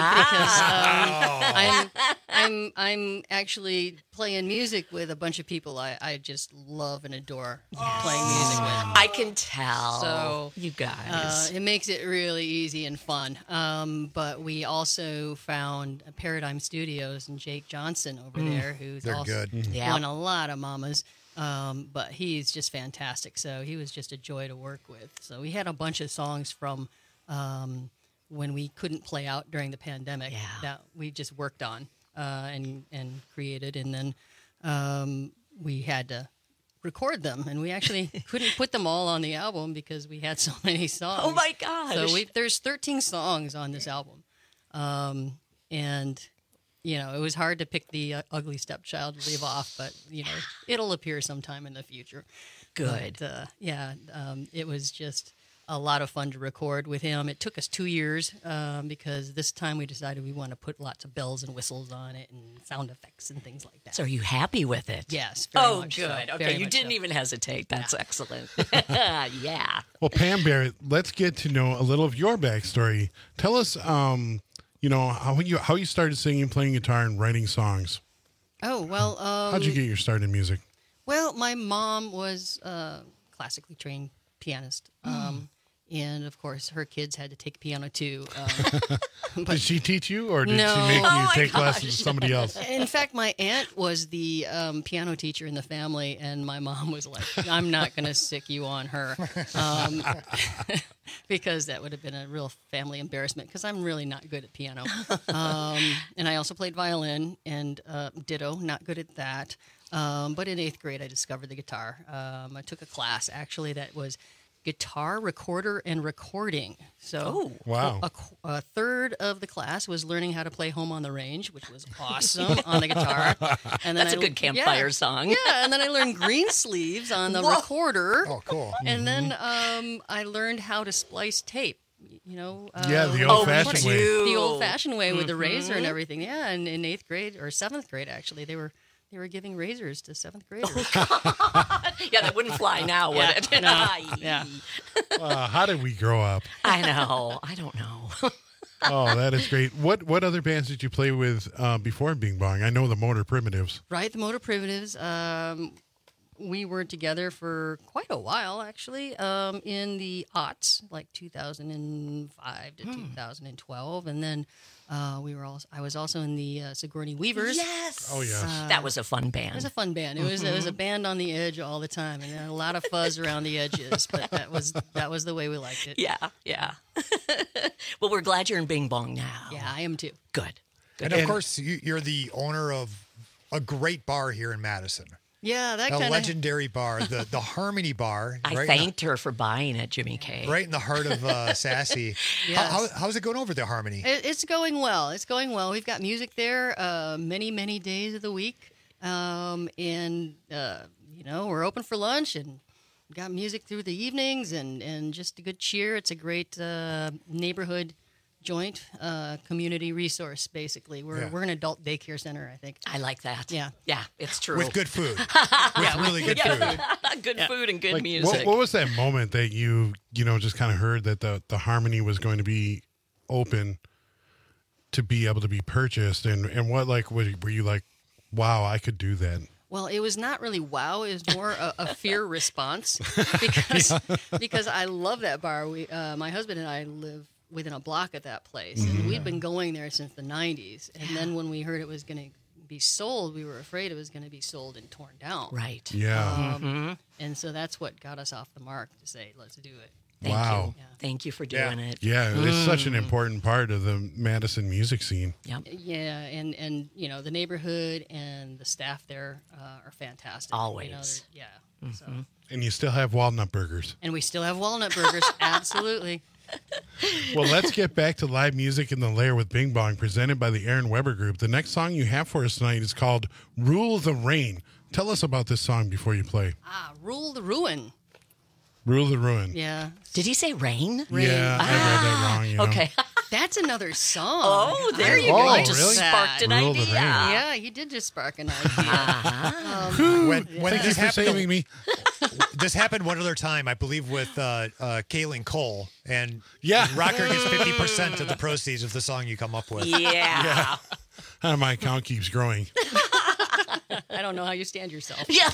Speaker 13: Ah.
Speaker 14: because um, I'm, I'm I'm actually playing music with a bunch of people I, I just love and adore playing music with.
Speaker 13: I can tell.
Speaker 14: So
Speaker 13: you guys,
Speaker 14: uh, it makes it really easy and fun. Um, but we also found Paradigm Studios and Jake Johnson over
Speaker 11: Mm.
Speaker 14: there, who's
Speaker 11: They're
Speaker 14: also
Speaker 11: good. Mhm.
Speaker 14: won a lot of mamas. Um, but he's just fantastic. So he was just a joy to work with. So we had a bunch of songs from um, when we couldn't play out during the pandemic that we just worked on uh, and and created, and then um, we had to record them, and we actually couldn't put them all on the album because we had so many songs.
Speaker 13: Oh my gosh.
Speaker 14: So we, there's thirteen songs on this album, um, and you know, it was hard to pick the uh, ugly stepchild to leave off, but you know, it'll appear sometime in the future.
Speaker 13: Good.
Speaker 14: But, uh, yeah, um, it was just a lot of fun to record with him. It took us two years um, because this time we decided we want to put lots of bells and whistles on it and sound effects and things like that.
Speaker 13: So are you happy with it?
Speaker 14: Yes. Very
Speaker 13: Oh,
Speaker 14: much
Speaker 13: good.
Speaker 14: so.
Speaker 13: Okay,
Speaker 14: Very
Speaker 13: you
Speaker 14: much
Speaker 13: didn't
Speaker 14: so.
Speaker 13: even hesitate. That's excellent. Yeah.
Speaker 12: Well, Pam Barrett, let's get to know a little of your backstory. Tell us, um, you know, how you how you started singing, playing guitar, and writing songs.
Speaker 14: Oh, well. Um,
Speaker 12: How'd you get your start in music?
Speaker 14: Well, my mom was a classically trained pianist. Um, and, of course, her kids had to take piano, too. Um,
Speaker 12: Did she teach you, or did
Speaker 14: No.
Speaker 12: she make you
Speaker 14: Oh, my
Speaker 12: take
Speaker 14: gosh.
Speaker 12: lessons with somebody else?
Speaker 14: In fact, my aunt was the um, piano teacher in the family, and my mom was like, I'm not going to sick you on her. Um, because that would have been a real family embarrassment, because I'm really not good at piano. Um, and I also played violin, and uh, ditto, not good at that. Um, but in eighth grade, I discovered the guitar. Um, I took a class, actually, that was guitar recorder and recording. So
Speaker 13: Oh.
Speaker 12: Wow.
Speaker 14: a, a third of the class was learning how to play Home on the Range, which was awesome on the guitar. And
Speaker 13: That's
Speaker 14: a
Speaker 13: a good campfire song.
Speaker 14: Yeah, and then I learned green sleeves on the
Speaker 13: Whoa.
Speaker 14: recorder.
Speaker 11: Oh, cool.
Speaker 14: And then um, I learned how to splice tape. You know, uh,
Speaker 12: Yeah, the
Speaker 14: with-
Speaker 12: old-fashioned
Speaker 14: with-
Speaker 12: way.
Speaker 14: The old-fashioned way with the razor and
Speaker 13: Mhm.
Speaker 14: everything. Yeah, and in eighth grade or seventh grade, actually, they were they were giving razors to seventh graders.
Speaker 13: Yeah, that wouldn't fly now, would
Speaker 14: Yeah,
Speaker 13: it?
Speaker 14: no, yeah.
Speaker 12: Uh, how did we grow up?
Speaker 13: I know. I don't know.
Speaker 12: Oh, that is great. What what other bands did you play with uh, before Bing Bong? I know the Motor Primitives.
Speaker 14: Right, the Motor Primitives. Um, we were together for quite a while, actually, um, in the aughts, like two thousand five to
Speaker 13: Hmm.
Speaker 14: two thousand twelve, and then uh, we were also. I was also in the uh, Sigourney Weavers.
Speaker 13: Yes.
Speaker 12: Oh, yes.
Speaker 14: Uh,
Speaker 13: That was a fun band.
Speaker 14: It was a fun band. It was it was a band on the edge all the time, and a lot of fuzz around the edges. But that was that was the way we liked it.
Speaker 13: Yeah, yeah. Well, we're glad you're in Bing Bong now.
Speaker 14: Yeah, I am too.
Speaker 13: Good.
Speaker 11: And of course, you, you're the owner of a great bar here in Madison.
Speaker 14: Yeah, that
Speaker 11: A
Speaker 14: kind of
Speaker 11: legendary bar, the the Harmony Bar.
Speaker 13: I
Speaker 11: right in
Speaker 13: thanked her for buying it, Jimmy K.
Speaker 11: the, right in the heart of uh, Sassy.
Speaker 14: Yes.
Speaker 11: How, how, how's it going over there, Harmony?
Speaker 14: It, it's going well. It's going well. We've got music there uh, many, many days of the week. Um, and, uh, you know, we're open for lunch and got music through the evenings and, and just a good cheer. It's a great uh, neighborhood joint uh, community resource, basically. We're,
Speaker 11: Yeah.
Speaker 14: we're an adult daycare center, I think.
Speaker 13: I like that.
Speaker 14: Yeah.
Speaker 13: Yeah, it's true.
Speaker 11: With good food.
Speaker 14: Yeah,
Speaker 11: With really good
Speaker 13: Yeah.
Speaker 11: food.
Speaker 13: Good food and good
Speaker 12: Like,
Speaker 13: music.
Speaker 12: what, what was that moment that you you know just kind of heard that the the Harmony was going to be open to be able to be purchased, and and what like were, were you like, wow, I could do that?
Speaker 14: Well, it was not really wow. It was more a, a fear response because because I love that bar. We, uh, my husband and I live within a block of that place, and we'd been going there since the nineties. And then when we heard it was going to be sold, we were afraid it was going to be sold and torn down.
Speaker 13: Right.
Speaker 12: Yeah.
Speaker 14: Um,
Speaker 13: Mhm.
Speaker 14: And so that's what got us off the mark to say, let's do it.
Speaker 13: Thank
Speaker 12: wow.
Speaker 13: you. Thank you for doing
Speaker 11: Yeah.
Speaker 13: it.
Speaker 12: Yeah, it's
Speaker 13: Mm.
Speaker 12: such an important part of the Madison music scene.
Speaker 13: Yep.
Speaker 14: Yeah, and and you know the neighborhood and the staff there uh, are fantastic.
Speaker 13: Always.
Speaker 14: You know, they're- yeah. So.
Speaker 12: And you still have walnut burgers.
Speaker 14: And we still have walnut burgers. Absolutely.
Speaker 12: Well, let's get back to live music in the Lair with Bing Bong, presented by the Aaron Weber Group. The next song you have for us tonight is called Rule the Rain. Tell us about this song before you play.
Speaker 14: Ah, Rule the Ruin.
Speaker 12: Rule the Ruin.
Speaker 14: Yeah.
Speaker 13: Did he say rain?
Speaker 12: Yeah, I read that wrong. You know.
Speaker 13: Okay.
Speaker 14: That's another song.
Speaker 13: Oh, there you
Speaker 12: Oh,
Speaker 13: go. I
Speaker 12: really?
Speaker 13: just sparked an
Speaker 12: Rule the
Speaker 13: idea.
Speaker 12: rain.
Speaker 14: Yeah, you did just spark an idea.
Speaker 13: Uh-huh.
Speaker 11: When, when
Speaker 12: Thank
Speaker 11: this
Speaker 12: you for
Speaker 11: happened,
Speaker 12: saving me.
Speaker 11: This happened one other time, I believe, with uh, uh, Kaylin Cole, and
Speaker 12: Yeah.
Speaker 11: Rocker gets fifty percent of the proceeds of the song you come up with.
Speaker 13: Yeah.
Speaker 12: Uh, my account keeps growing.
Speaker 14: I don't know how you stand yourself.
Speaker 13: Yeah.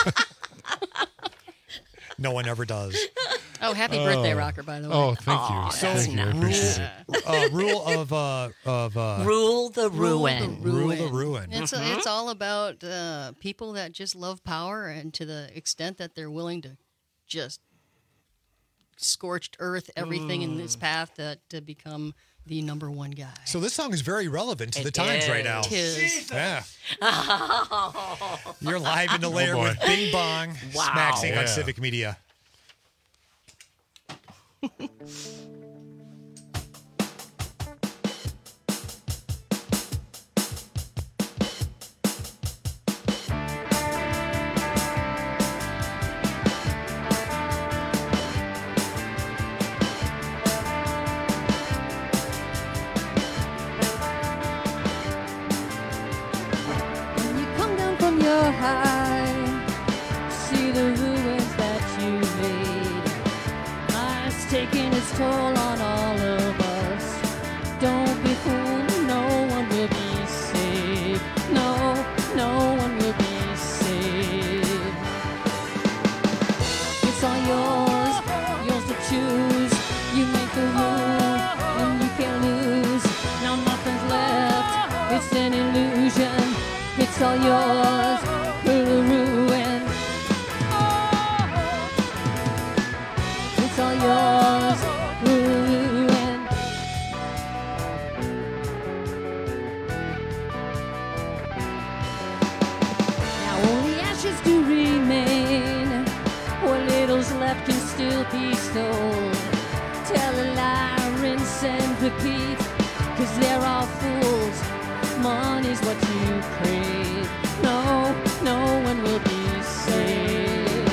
Speaker 11: No one ever does.
Speaker 14: Oh, happy
Speaker 12: Oh.
Speaker 14: birthday, Rocker, by the way.
Speaker 12: Oh, thank
Speaker 13: Aw,
Speaker 12: you.
Speaker 13: that's
Speaker 12: Thank you. I appreciate it.
Speaker 11: Uh, rule of uh, of uh,
Speaker 13: Rule the ruin.
Speaker 11: Rule the ruin.
Speaker 14: It's,
Speaker 13: Mhm.
Speaker 14: it's all about uh, people that just love power, and to the extent that they're willing to just scorched earth everything in this path that to become the number one guy.
Speaker 11: So this song is very relevant to
Speaker 14: It
Speaker 11: the times right now.
Speaker 14: is. Tis.
Speaker 11: Yeah. You're live in the Lair
Speaker 12: boy.
Speaker 11: with Bing Bong,
Speaker 13: Wow.
Speaker 11: Smack Sync
Speaker 12: Yeah.
Speaker 11: on Civic Media.
Speaker 15: When you come down from your high, see the ruins that you made. Life's taking its toll on all of us. Don't be fooled, no one will be saved. No, no one will be saved. It's all yours, yours to choose. You make the rule, and you can't lose. Now nothing's left, it's an illusion. It's all yours, for the ruin. It's all yours, for the ruin. Now only ashes do remain. What little's left can still be stolen. Tell a lie, rinse and repeat. Cause they're all fools. Money's what you crave. No, no one will be saved.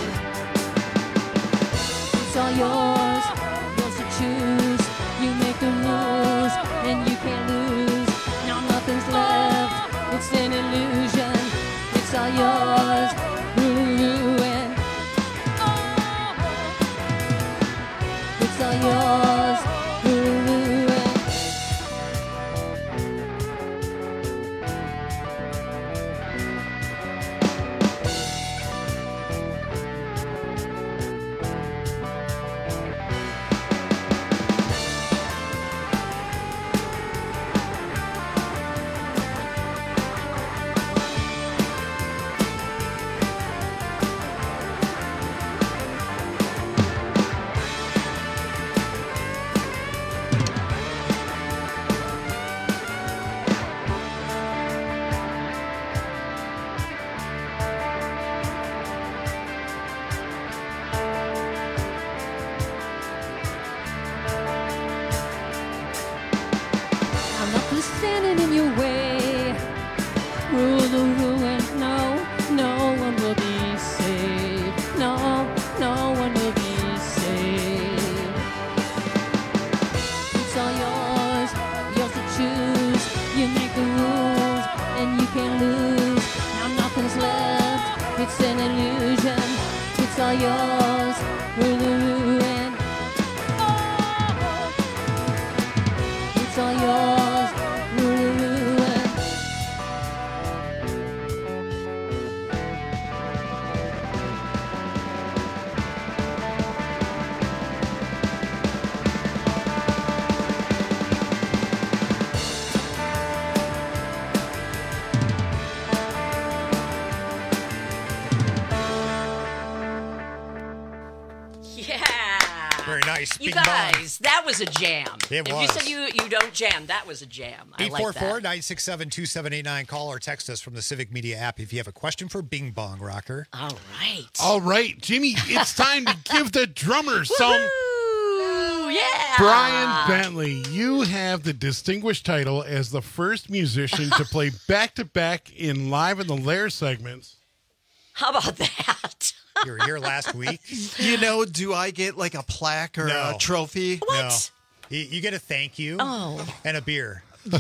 Speaker 15: It's all yours, yours to choose. You make the rules, and you can't lose. Now nothing's left, it's an illusion. It's all yours, ruin. It's all yours, ruin. I'm not just standing in your way. Rule the ruin. No, no one will be saved. No, no one will be saved. It's all yours, yours to choose. You make the rules, and you can't lose. Now nothing's left. It's an illusion. It's all yours, for the ruin. It's all yours, ruin.
Speaker 13: You
Speaker 11: Bing
Speaker 13: guys, that was a jam.
Speaker 11: It
Speaker 13: if
Speaker 11: was.
Speaker 13: you said you, you don't jam, that was a jam. I
Speaker 11: eight
Speaker 13: like
Speaker 11: four four,
Speaker 13: that.
Speaker 11: nine six seven, two seven eight nine. Call or text us from the Civic Media app if you have a question for Bing Bong Rocker.
Speaker 13: All right.
Speaker 12: All right, Jimmy, it's time to give the drummer some.
Speaker 13: Ooh, yeah.
Speaker 12: Brian Bentley, you have the distinguished title as the first musician to play back-to-back in Live in the Lair segments.
Speaker 13: How about that?
Speaker 11: You were here last week.
Speaker 21: You know, do I get like a plaque or
Speaker 11: No.
Speaker 21: a trophy?
Speaker 11: What? No. You, you get a thank you
Speaker 13: Oh.
Speaker 11: and a beer.
Speaker 21: Yes.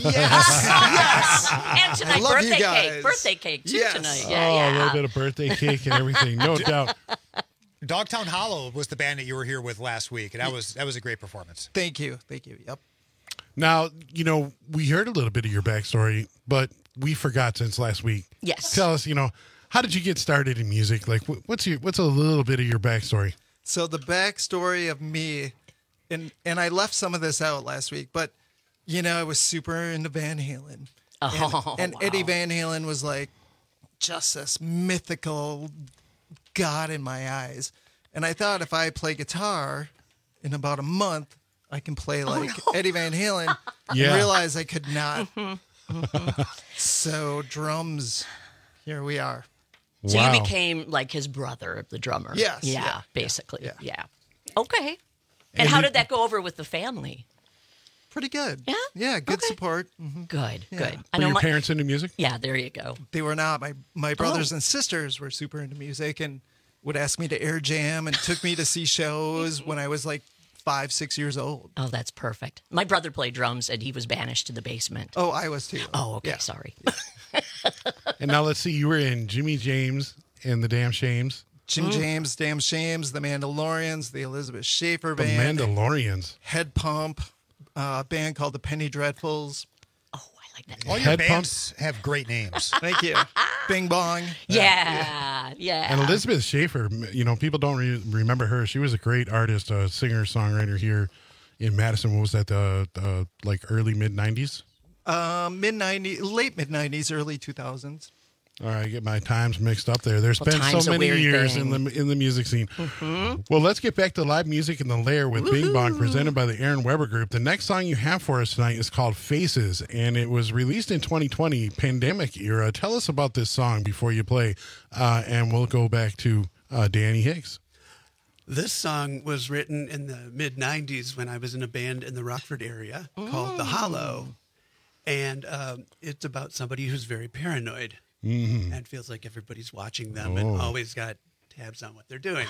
Speaker 21: yes.
Speaker 13: And tonight,
Speaker 21: I love
Speaker 13: birthday
Speaker 21: you guys.
Speaker 13: cake. Birthday cake, too,
Speaker 21: Yes.
Speaker 13: tonight.
Speaker 12: Oh,
Speaker 13: Yeah,
Speaker 12: a
Speaker 13: yeah.
Speaker 12: little bit of birthday cake and everything, no doubt.
Speaker 11: Dogtown Hollow was the band that you were here with last week, and that was that was a great performance.
Speaker 21: Thank you. Thank you. Yep.
Speaker 12: Now, you know, we heard a little bit of your backstory, but we forgot since last week.
Speaker 13: Yes.
Speaker 12: Tell us, you know, how did you get started in music? Like, wh- what's your what's a little bit of your backstory?
Speaker 21: So the backstory of me, and and I left some of this out last week, but you know, I was super into Van Halen.
Speaker 13: Oh,
Speaker 21: and, and
Speaker 13: wow.
Speaker 21: Eddie Van Halen was like just this mythical god in my eyes. And I thought if I play guitar in about a month, I can play like
Speaker 13: no.
Speaker 21: Eddie Van Halen.
Speaker 12: Yeah.
Speaker 21: And realized I could not.
Speaker 13: Mm-hmm.
Speaker 21: So drums, here we are.
Speaker 13: So
Speaker 12: Wow.
Speaker 13: you became like his brother, the drummer.
Speaker 21: Yes,
Speaker 13: Yeah,
Speaker 21: yeah,
Speaker 13: basically. Yeah.
Speaker 21: yeah.
Speaker 13: Okay. And,
Speaker 12: And
Speaker 13: how
Speaker 12: you-
Speaker 13: did that go over with the family?
Speaker 21: Pretty good.
Speaker 13: Yeah?
Speaker 21: Yeah, good
Speaker 13: Okay.
Speaker 21: support. Mhm.
Speaker 13: Good,
Speaker 21: Yeah.
Speaker 13: good. I
Speaker 12: Were
Speaker 13: know
Speaker 12: your
Speaker 13: my,
Speaker 12: parents into music?
Speaker 13: Yeah, there you go.
Speaker 21: They were not. My my brothers
Speaker 13: Oh.
Speaker 21: and sisters were super into music and would ask me to air jam and took me to see shows when I was like five, six years old.
Speaker 13: Oh, that's perfect. My brother played drums and he was banished to the basement.
Speaker 21: Oh, I was too.
Speaker 13: Oh, okay,
Speaker 21: Yeah.
Speaker 13: sorry.
Speaker 12: And now let's see, you were in Jimmy James and the Damn Shames.
Speaker 21: Jim James, Damn Shames, The Mandalorians, the Elizabeth Schaefer
Speaker 12: The
Speaker 21: Band,
Speaker 12: Mandalorians.
Speaker 21: Head Pump, uh, a band called the Penny Dreadfuls.
Speaker 11: All your
Speaker 12: Head
Speaker 11: bands have great names.
Speaker 21: Thank you. Bing Bong.
Speaker 13: Yeah, yeah.
Speaker 12: And Elizabeth Schaefer, you know, people don't re- remember her. She was a great artist, a singer, songwriter here in Madison. What was that, uh, uh, like early, mid nineties?
Speaker 21: Um, mid nineties, late mid nineties, early two thousands.
Speaker 12: All right, I get my times mixed up there. There's
Speaker 21: Well,
Speaker 12: been
Speaker 21: time's
Speaker 12: so
Speaker 21: a
Speaker 12: many
Speaker 21: weird
Speaker 12: years
Speaker 21: thing.
Speaker 12: in the in the music scene.
Speaker 21: Mm-hmm.
Speaker 12: Well, let's get back to live music in the Lair with Bing Bong, presented by the Aaron Weber Group. The next song you have for us tonight is called Faces, and it was released in twenty twenty, pandemic era. Tell us about this song before you play, uh, and we'll go back to uh, Danny Hicks.
Speaker 17: This song was written in the mid nineties when I was in a band in the Rockford area called The Hollow. And um, it's about somebody who's very paranoid
Speaker 12: Mhm.
Speaker 17: and feels like everybody's watching them
Speaker 12: Oh.
Speaker 17: and always got tabs on what they're doing.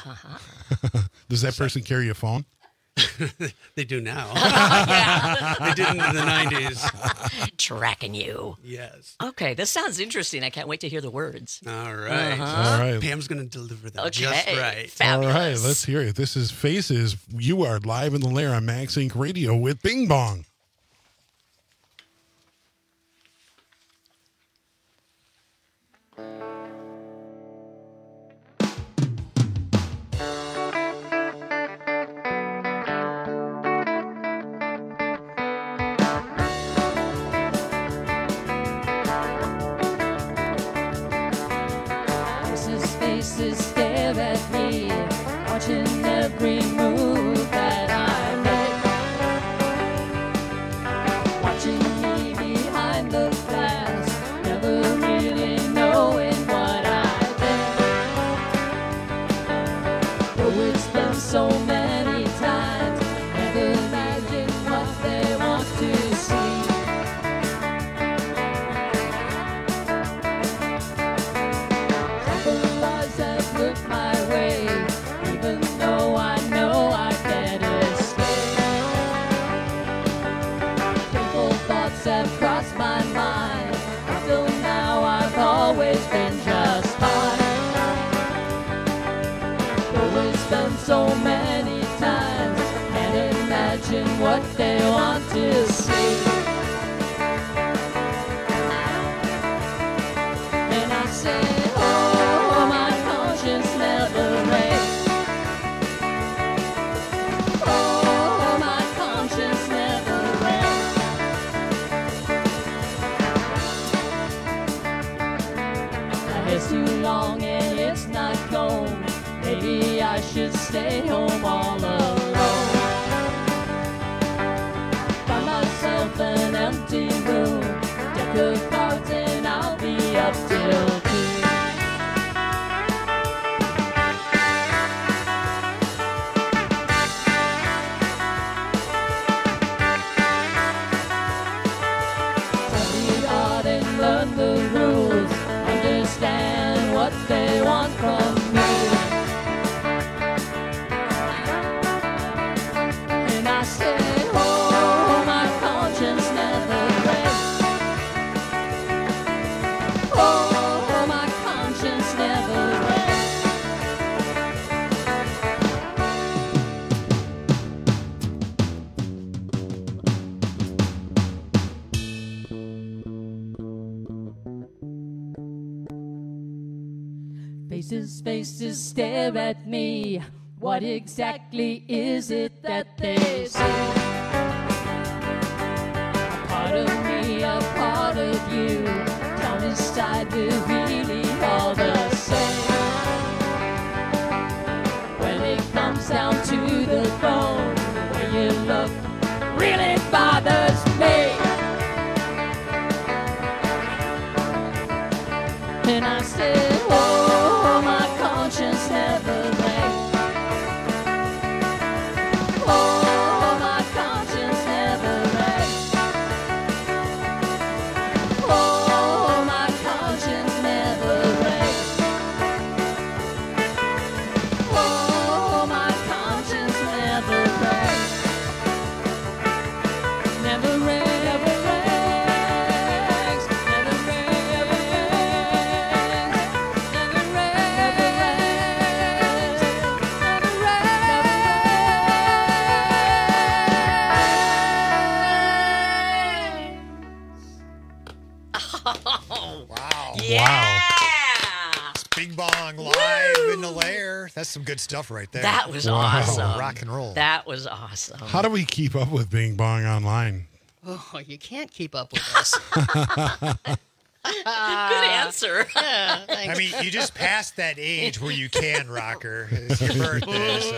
Speaker 12: Does that person carry a phone?
Speaker 17: They do now.
Speaker 13: Yeah.
Speaker 17: They didn't in the nineties.
Speaker 13: Tracking you.
Speaker 17: Yes.
Speaker 13: Okay, this sounds interesting. I can't wait to hear the words.
Speaker 17: All right.
Speaker 13: Uh-huh.
Speaker 12: All right.
Speaker 17: Pam's going to deliver them
Speaker 13: Okay.
Speaker 17: just right.
Speaker 12: All right, let's hear it. This is Faces. You are live in the Lair on Max Inc Radio with Bing Bong.
Speaker 15: Faces, faces stare at me, watching every move that I make. Watching me behind the glass, never really knowing what I think. Though it's been so many times, never imagine what they want to see. Couple lies have looked my way, even though I know I can't escape. Painful thoughts have crossed my mind, until now I've always been just fine. Though it's been so many times, can't imagine what they want to see. And I say, oh, my conscience never rests. Oh, my conscience never rests. My hair's too long and it's not gone. Maybe I should stay home all alone. Faces, faces stare at me. What exactly is it that they see? A part of me, a part of you. Don't decide we're really all the same. When it comes down to the bone, the way you look really bothers me. And I said, oh, my conscience never left. Oh, my conscience never left. Oh, my conscience never left. Oh, my conscience never left. Never left.
Speaker 11: Yeah. It's Bing Bong live Woo! In the lair. That's some good stuff right there.
Speaker 13: That was
Speaker 12: Wow.
Speaker 13: awesome.
Speaker 11: Rock and roll.
Speaker 13: That was awesome.
Speaker 12: How do we keep up with Bing Bong online?
Speaker 14: Oh, you can't keep up with us.
Speaker 13: Good answer.
Speaker 14: Yeah, thanks.
Speaker 11: I mean, you just passed that age where you can, Rocker. It's your birthday, so.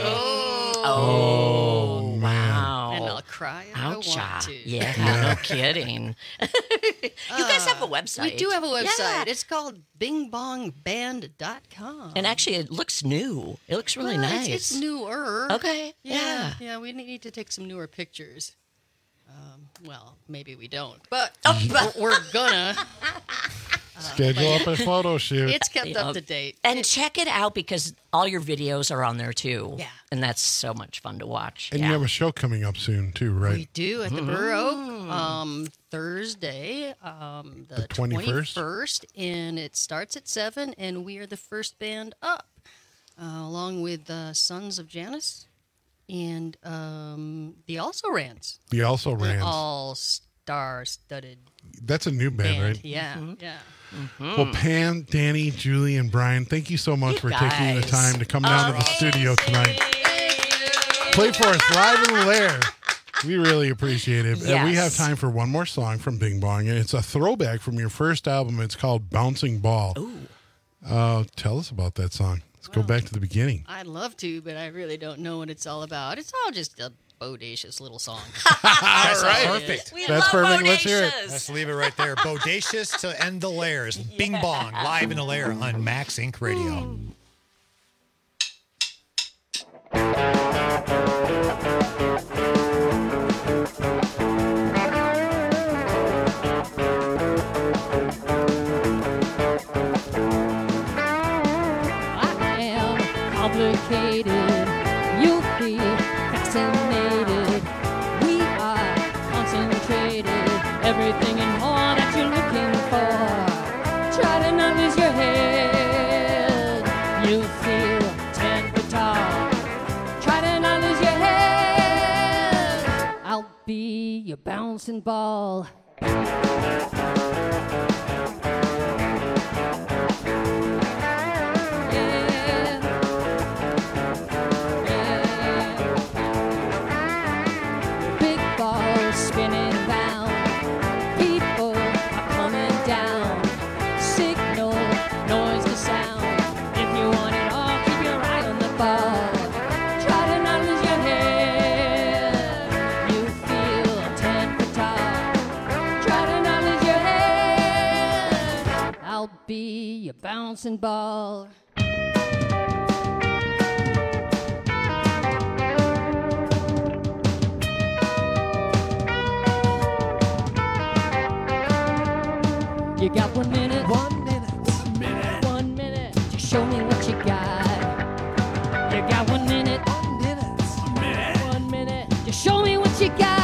Speaker 13: Oh, wow.
Speaker 14: And I'll cry if I
Speaker 13: Oucha.
Speaker 14: want to.
Speaker 13: Yeah,
Speaker 12: Yeah.
Speaker 13: no kidding. You guys have a website.
Speaker 14: We do have a website.
Speaker 13: Yeah.
Speaker 14: It's called bing bong band dot com.
Speaker 13: And actually, it looks new. It looks really
Speaker 14: Well,
Speaker 13: nice.
Speaker 14: It's, it's newer.
Speaker 13: Okay,
Speaker 14: Yeah.
Speaker 13: yeah.
Speaker 14: Yeah, we need to take some newer pictures. Um, well, maybe we don't, but
Speaker 13: Oh,
Speaker 14: we're, we're gonna.
Speaker 12: Schedule up a photo shoot.
Speaker 14: It's kept up to date.
Speaker 13: And check it out because all your videos are on there too.
Speaker 14: Yeah.
Speaker 13: And that's so much fun to watch.
Speaker 12: And
Speaker 13: yeah.
Speaker 12: you have a show coming up soon, too, right?
Speaker 14: We do at the Burr Oak um, Thursday, um, the,
Speaker 12: The twenty-first?
Speaker 14: twenty-first, and it starts at seven, and we are the first band up, uh, along with uh, Sons of Janus and um, the Also Rans.
Speaker 12: The Also
Speaker 14: An
Speaker 12: Rans.
Speaker 14: all-star-studded
Speaker 12: That's a new band,
Speaker 14: band.
Speaker 12: right?
Speaker 14: Yeah, yeah.
Speaker 12: Well, Pam, Danny, Julie, and Brian, thank you so much
Speaker 13: You
Speaker 12: for taking the
Speaker 13: guys
Speaker 12: time to come down to the studio tonight. Play for us live in the lair. We really appreciate it. And we have
Speaker 13: Yes.
Speaker 12: time for one more song from Bing Bong, and it's a throwback from your first album. It's called Bouncing Ball. Uh, tell us about that song. Let's go back to the beginning.
Speaker 14: I'd love to, but I really don't know what it's all about. It's all just a bodacious little song.
Speaker 11: That's
Speaker 12: right.
Speaker 11: perfect.
Speaker 13: We
Speaker 12: That's
Speaker 13: love
Speaker 12: perfect. Let's hear it.
Speaker 13: Bodacious.
Speaker 11: Let's leave it right there. Bodacious to end the lairs. Bing Bong live in the lair on Max Inc Radio.
Speaker 15: I am complicated. You'll be fascinated. We are concentrated. Everything and more that you're looking for. Try to not lose your head. You feel ten foot tall. Try to not lose your head. I'll be your bouncing ball. Big ball spinning round. People are coming down. Signal, noise, the sound. If you want it all, keep your eye on the ball. Try to not lose your head. You feel ten foot tall. Try to not lose your head. I'll be your bouncing ball. You got one minute. One minute. One minute. One minute to show me what you got. You got one minute. One minute. One minute. One minute to show me what you got.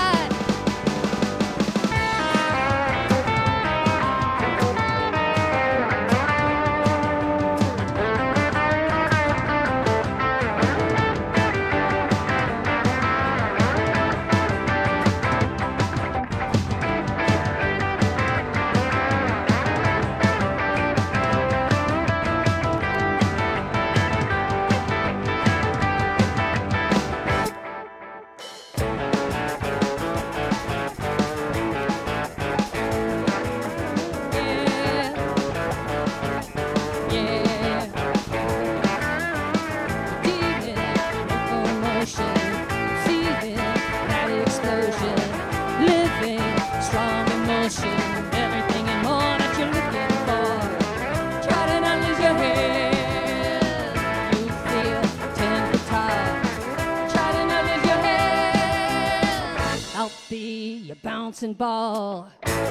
Speaker 15: emotion, everything and more that you're looking for. Try to not lose your head. You feel ten foot tall. Try to not lose your head. I'll be your bouncing ball.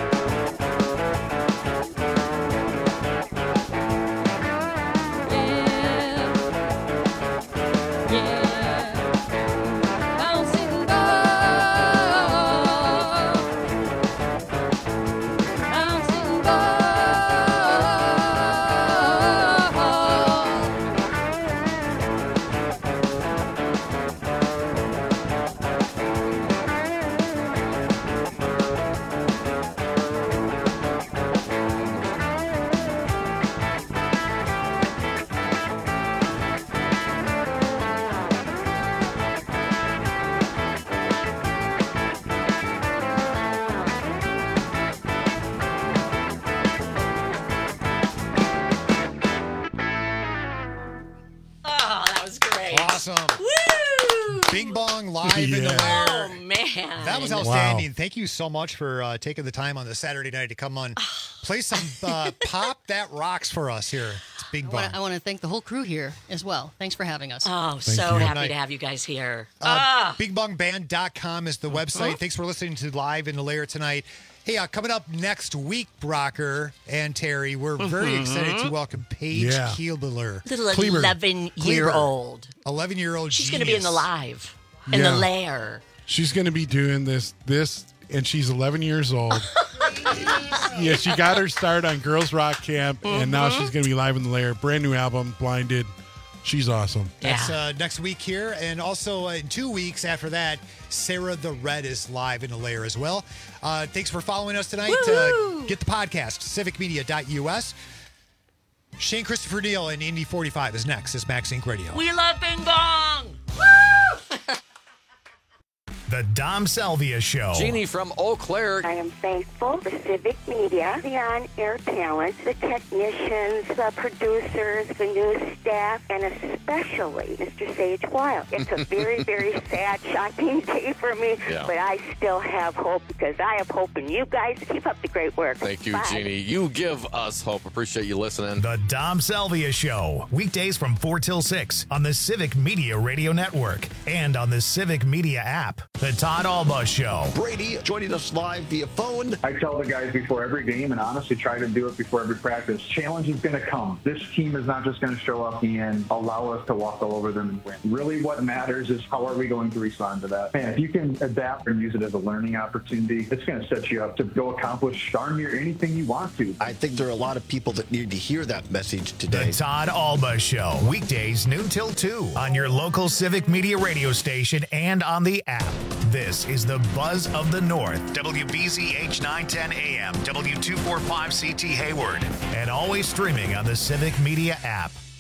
Speaker 11: Bing Bong live
Speaker 13: Yeah.
Speaker 11: in the lair.
Speaker 13: Oh, man.
Speaker 11: That was outstanding. Thank you so much for uh, taking the time on the Saturday night to come on, play some uh, Pop That Rocks for us here. It's Bing Bong.
Speaker 14: I want to thank the whole crew here as well. Thanks for having us.
Speaker 13: Oh, so happy to have you guys here.
Speaker 11: Uh,
Speaker 13: ah.
Speaker 11: bing bong band dot com is the website. Thanks for listening to Live in the Lair tonight. Hey, uh, coming up next week, Brocker and Terry, we're very
Speaker 13: Mhm.
Speaker 11: excited to welcome Paige
Speaker 13: Yeah.
Speaker 11: Keebler.
Speaker 13: Little eleven-year-old.
Speaker 11: eleven-year-old
Speaker 13: She's going to be in the live, in
Speaker 12: Yeah.
Speaker 13: the lair.
Speaker 12: She's going to be doing this, this, and she's eleven years old. Yeah, she got her start on Girls Rock Camp, and now
Speaker 11: Mhm.
Speaker 12: she's going to be live in the lair. Brand new album, Blinded. She's awesome.
Speaker 11: That's uh, next week here. And also uh, in two weeks after that, Sarah the Red is live in the lair as well. Uh, thanks for following us tonight. Uh, get the podcast, civic media dot U S. Shane Christopher Neal and Indy forty-five is next. It's Max Inc Radio.
Speaker 13: We love Bing Bong.
Speaker 1: The Dom Salvia Show.
Speaker 3: Jeannie from Eau Claire.
Speaker 22: I am thankful for Civic Media, the on-air talent, the technicians, the producers, the news staff, and especially Mister Sage Wild. It's a very, very sad, shocking day for me,
Speaker 3: Yeah.
Speaker 22: but I still have hope because I have hope in you guys. Keep up the great work.
Speaker 3: Thank you,
Speaker 22: Bye.
Speaker 3: Jeannie. You give us hope. Appreciate you listening.
Speaker 1: The Dom Salvia Show. Weekdays from four till six on the Civic Media Radio Network and on the Civic Media app. The Todd Alba Show.
Speaker 23: Brady joining us live via phone.
Speaker 24: I tell the guys before every game, and honestly try to do it before every practice, challenge is going to come. This team is not just going to show up and allow us to walk all over them and win. Really what matters is how are we going to respond to that. And if you can adapt and use it as a learning opportunity, it's going to set you up to go accomplish darn near anything you want to.
Speaker 23: I think there are a lot of people that need to hear that message today.
Speaker 1: The Todd Alba Show. Weekdays noon till two on your local Civic Media radio station and on the app. This is the Buzz of the North. W B Z H nine ten A M, W two forty-five C T Hayward. And always streaming on the Civic Media app.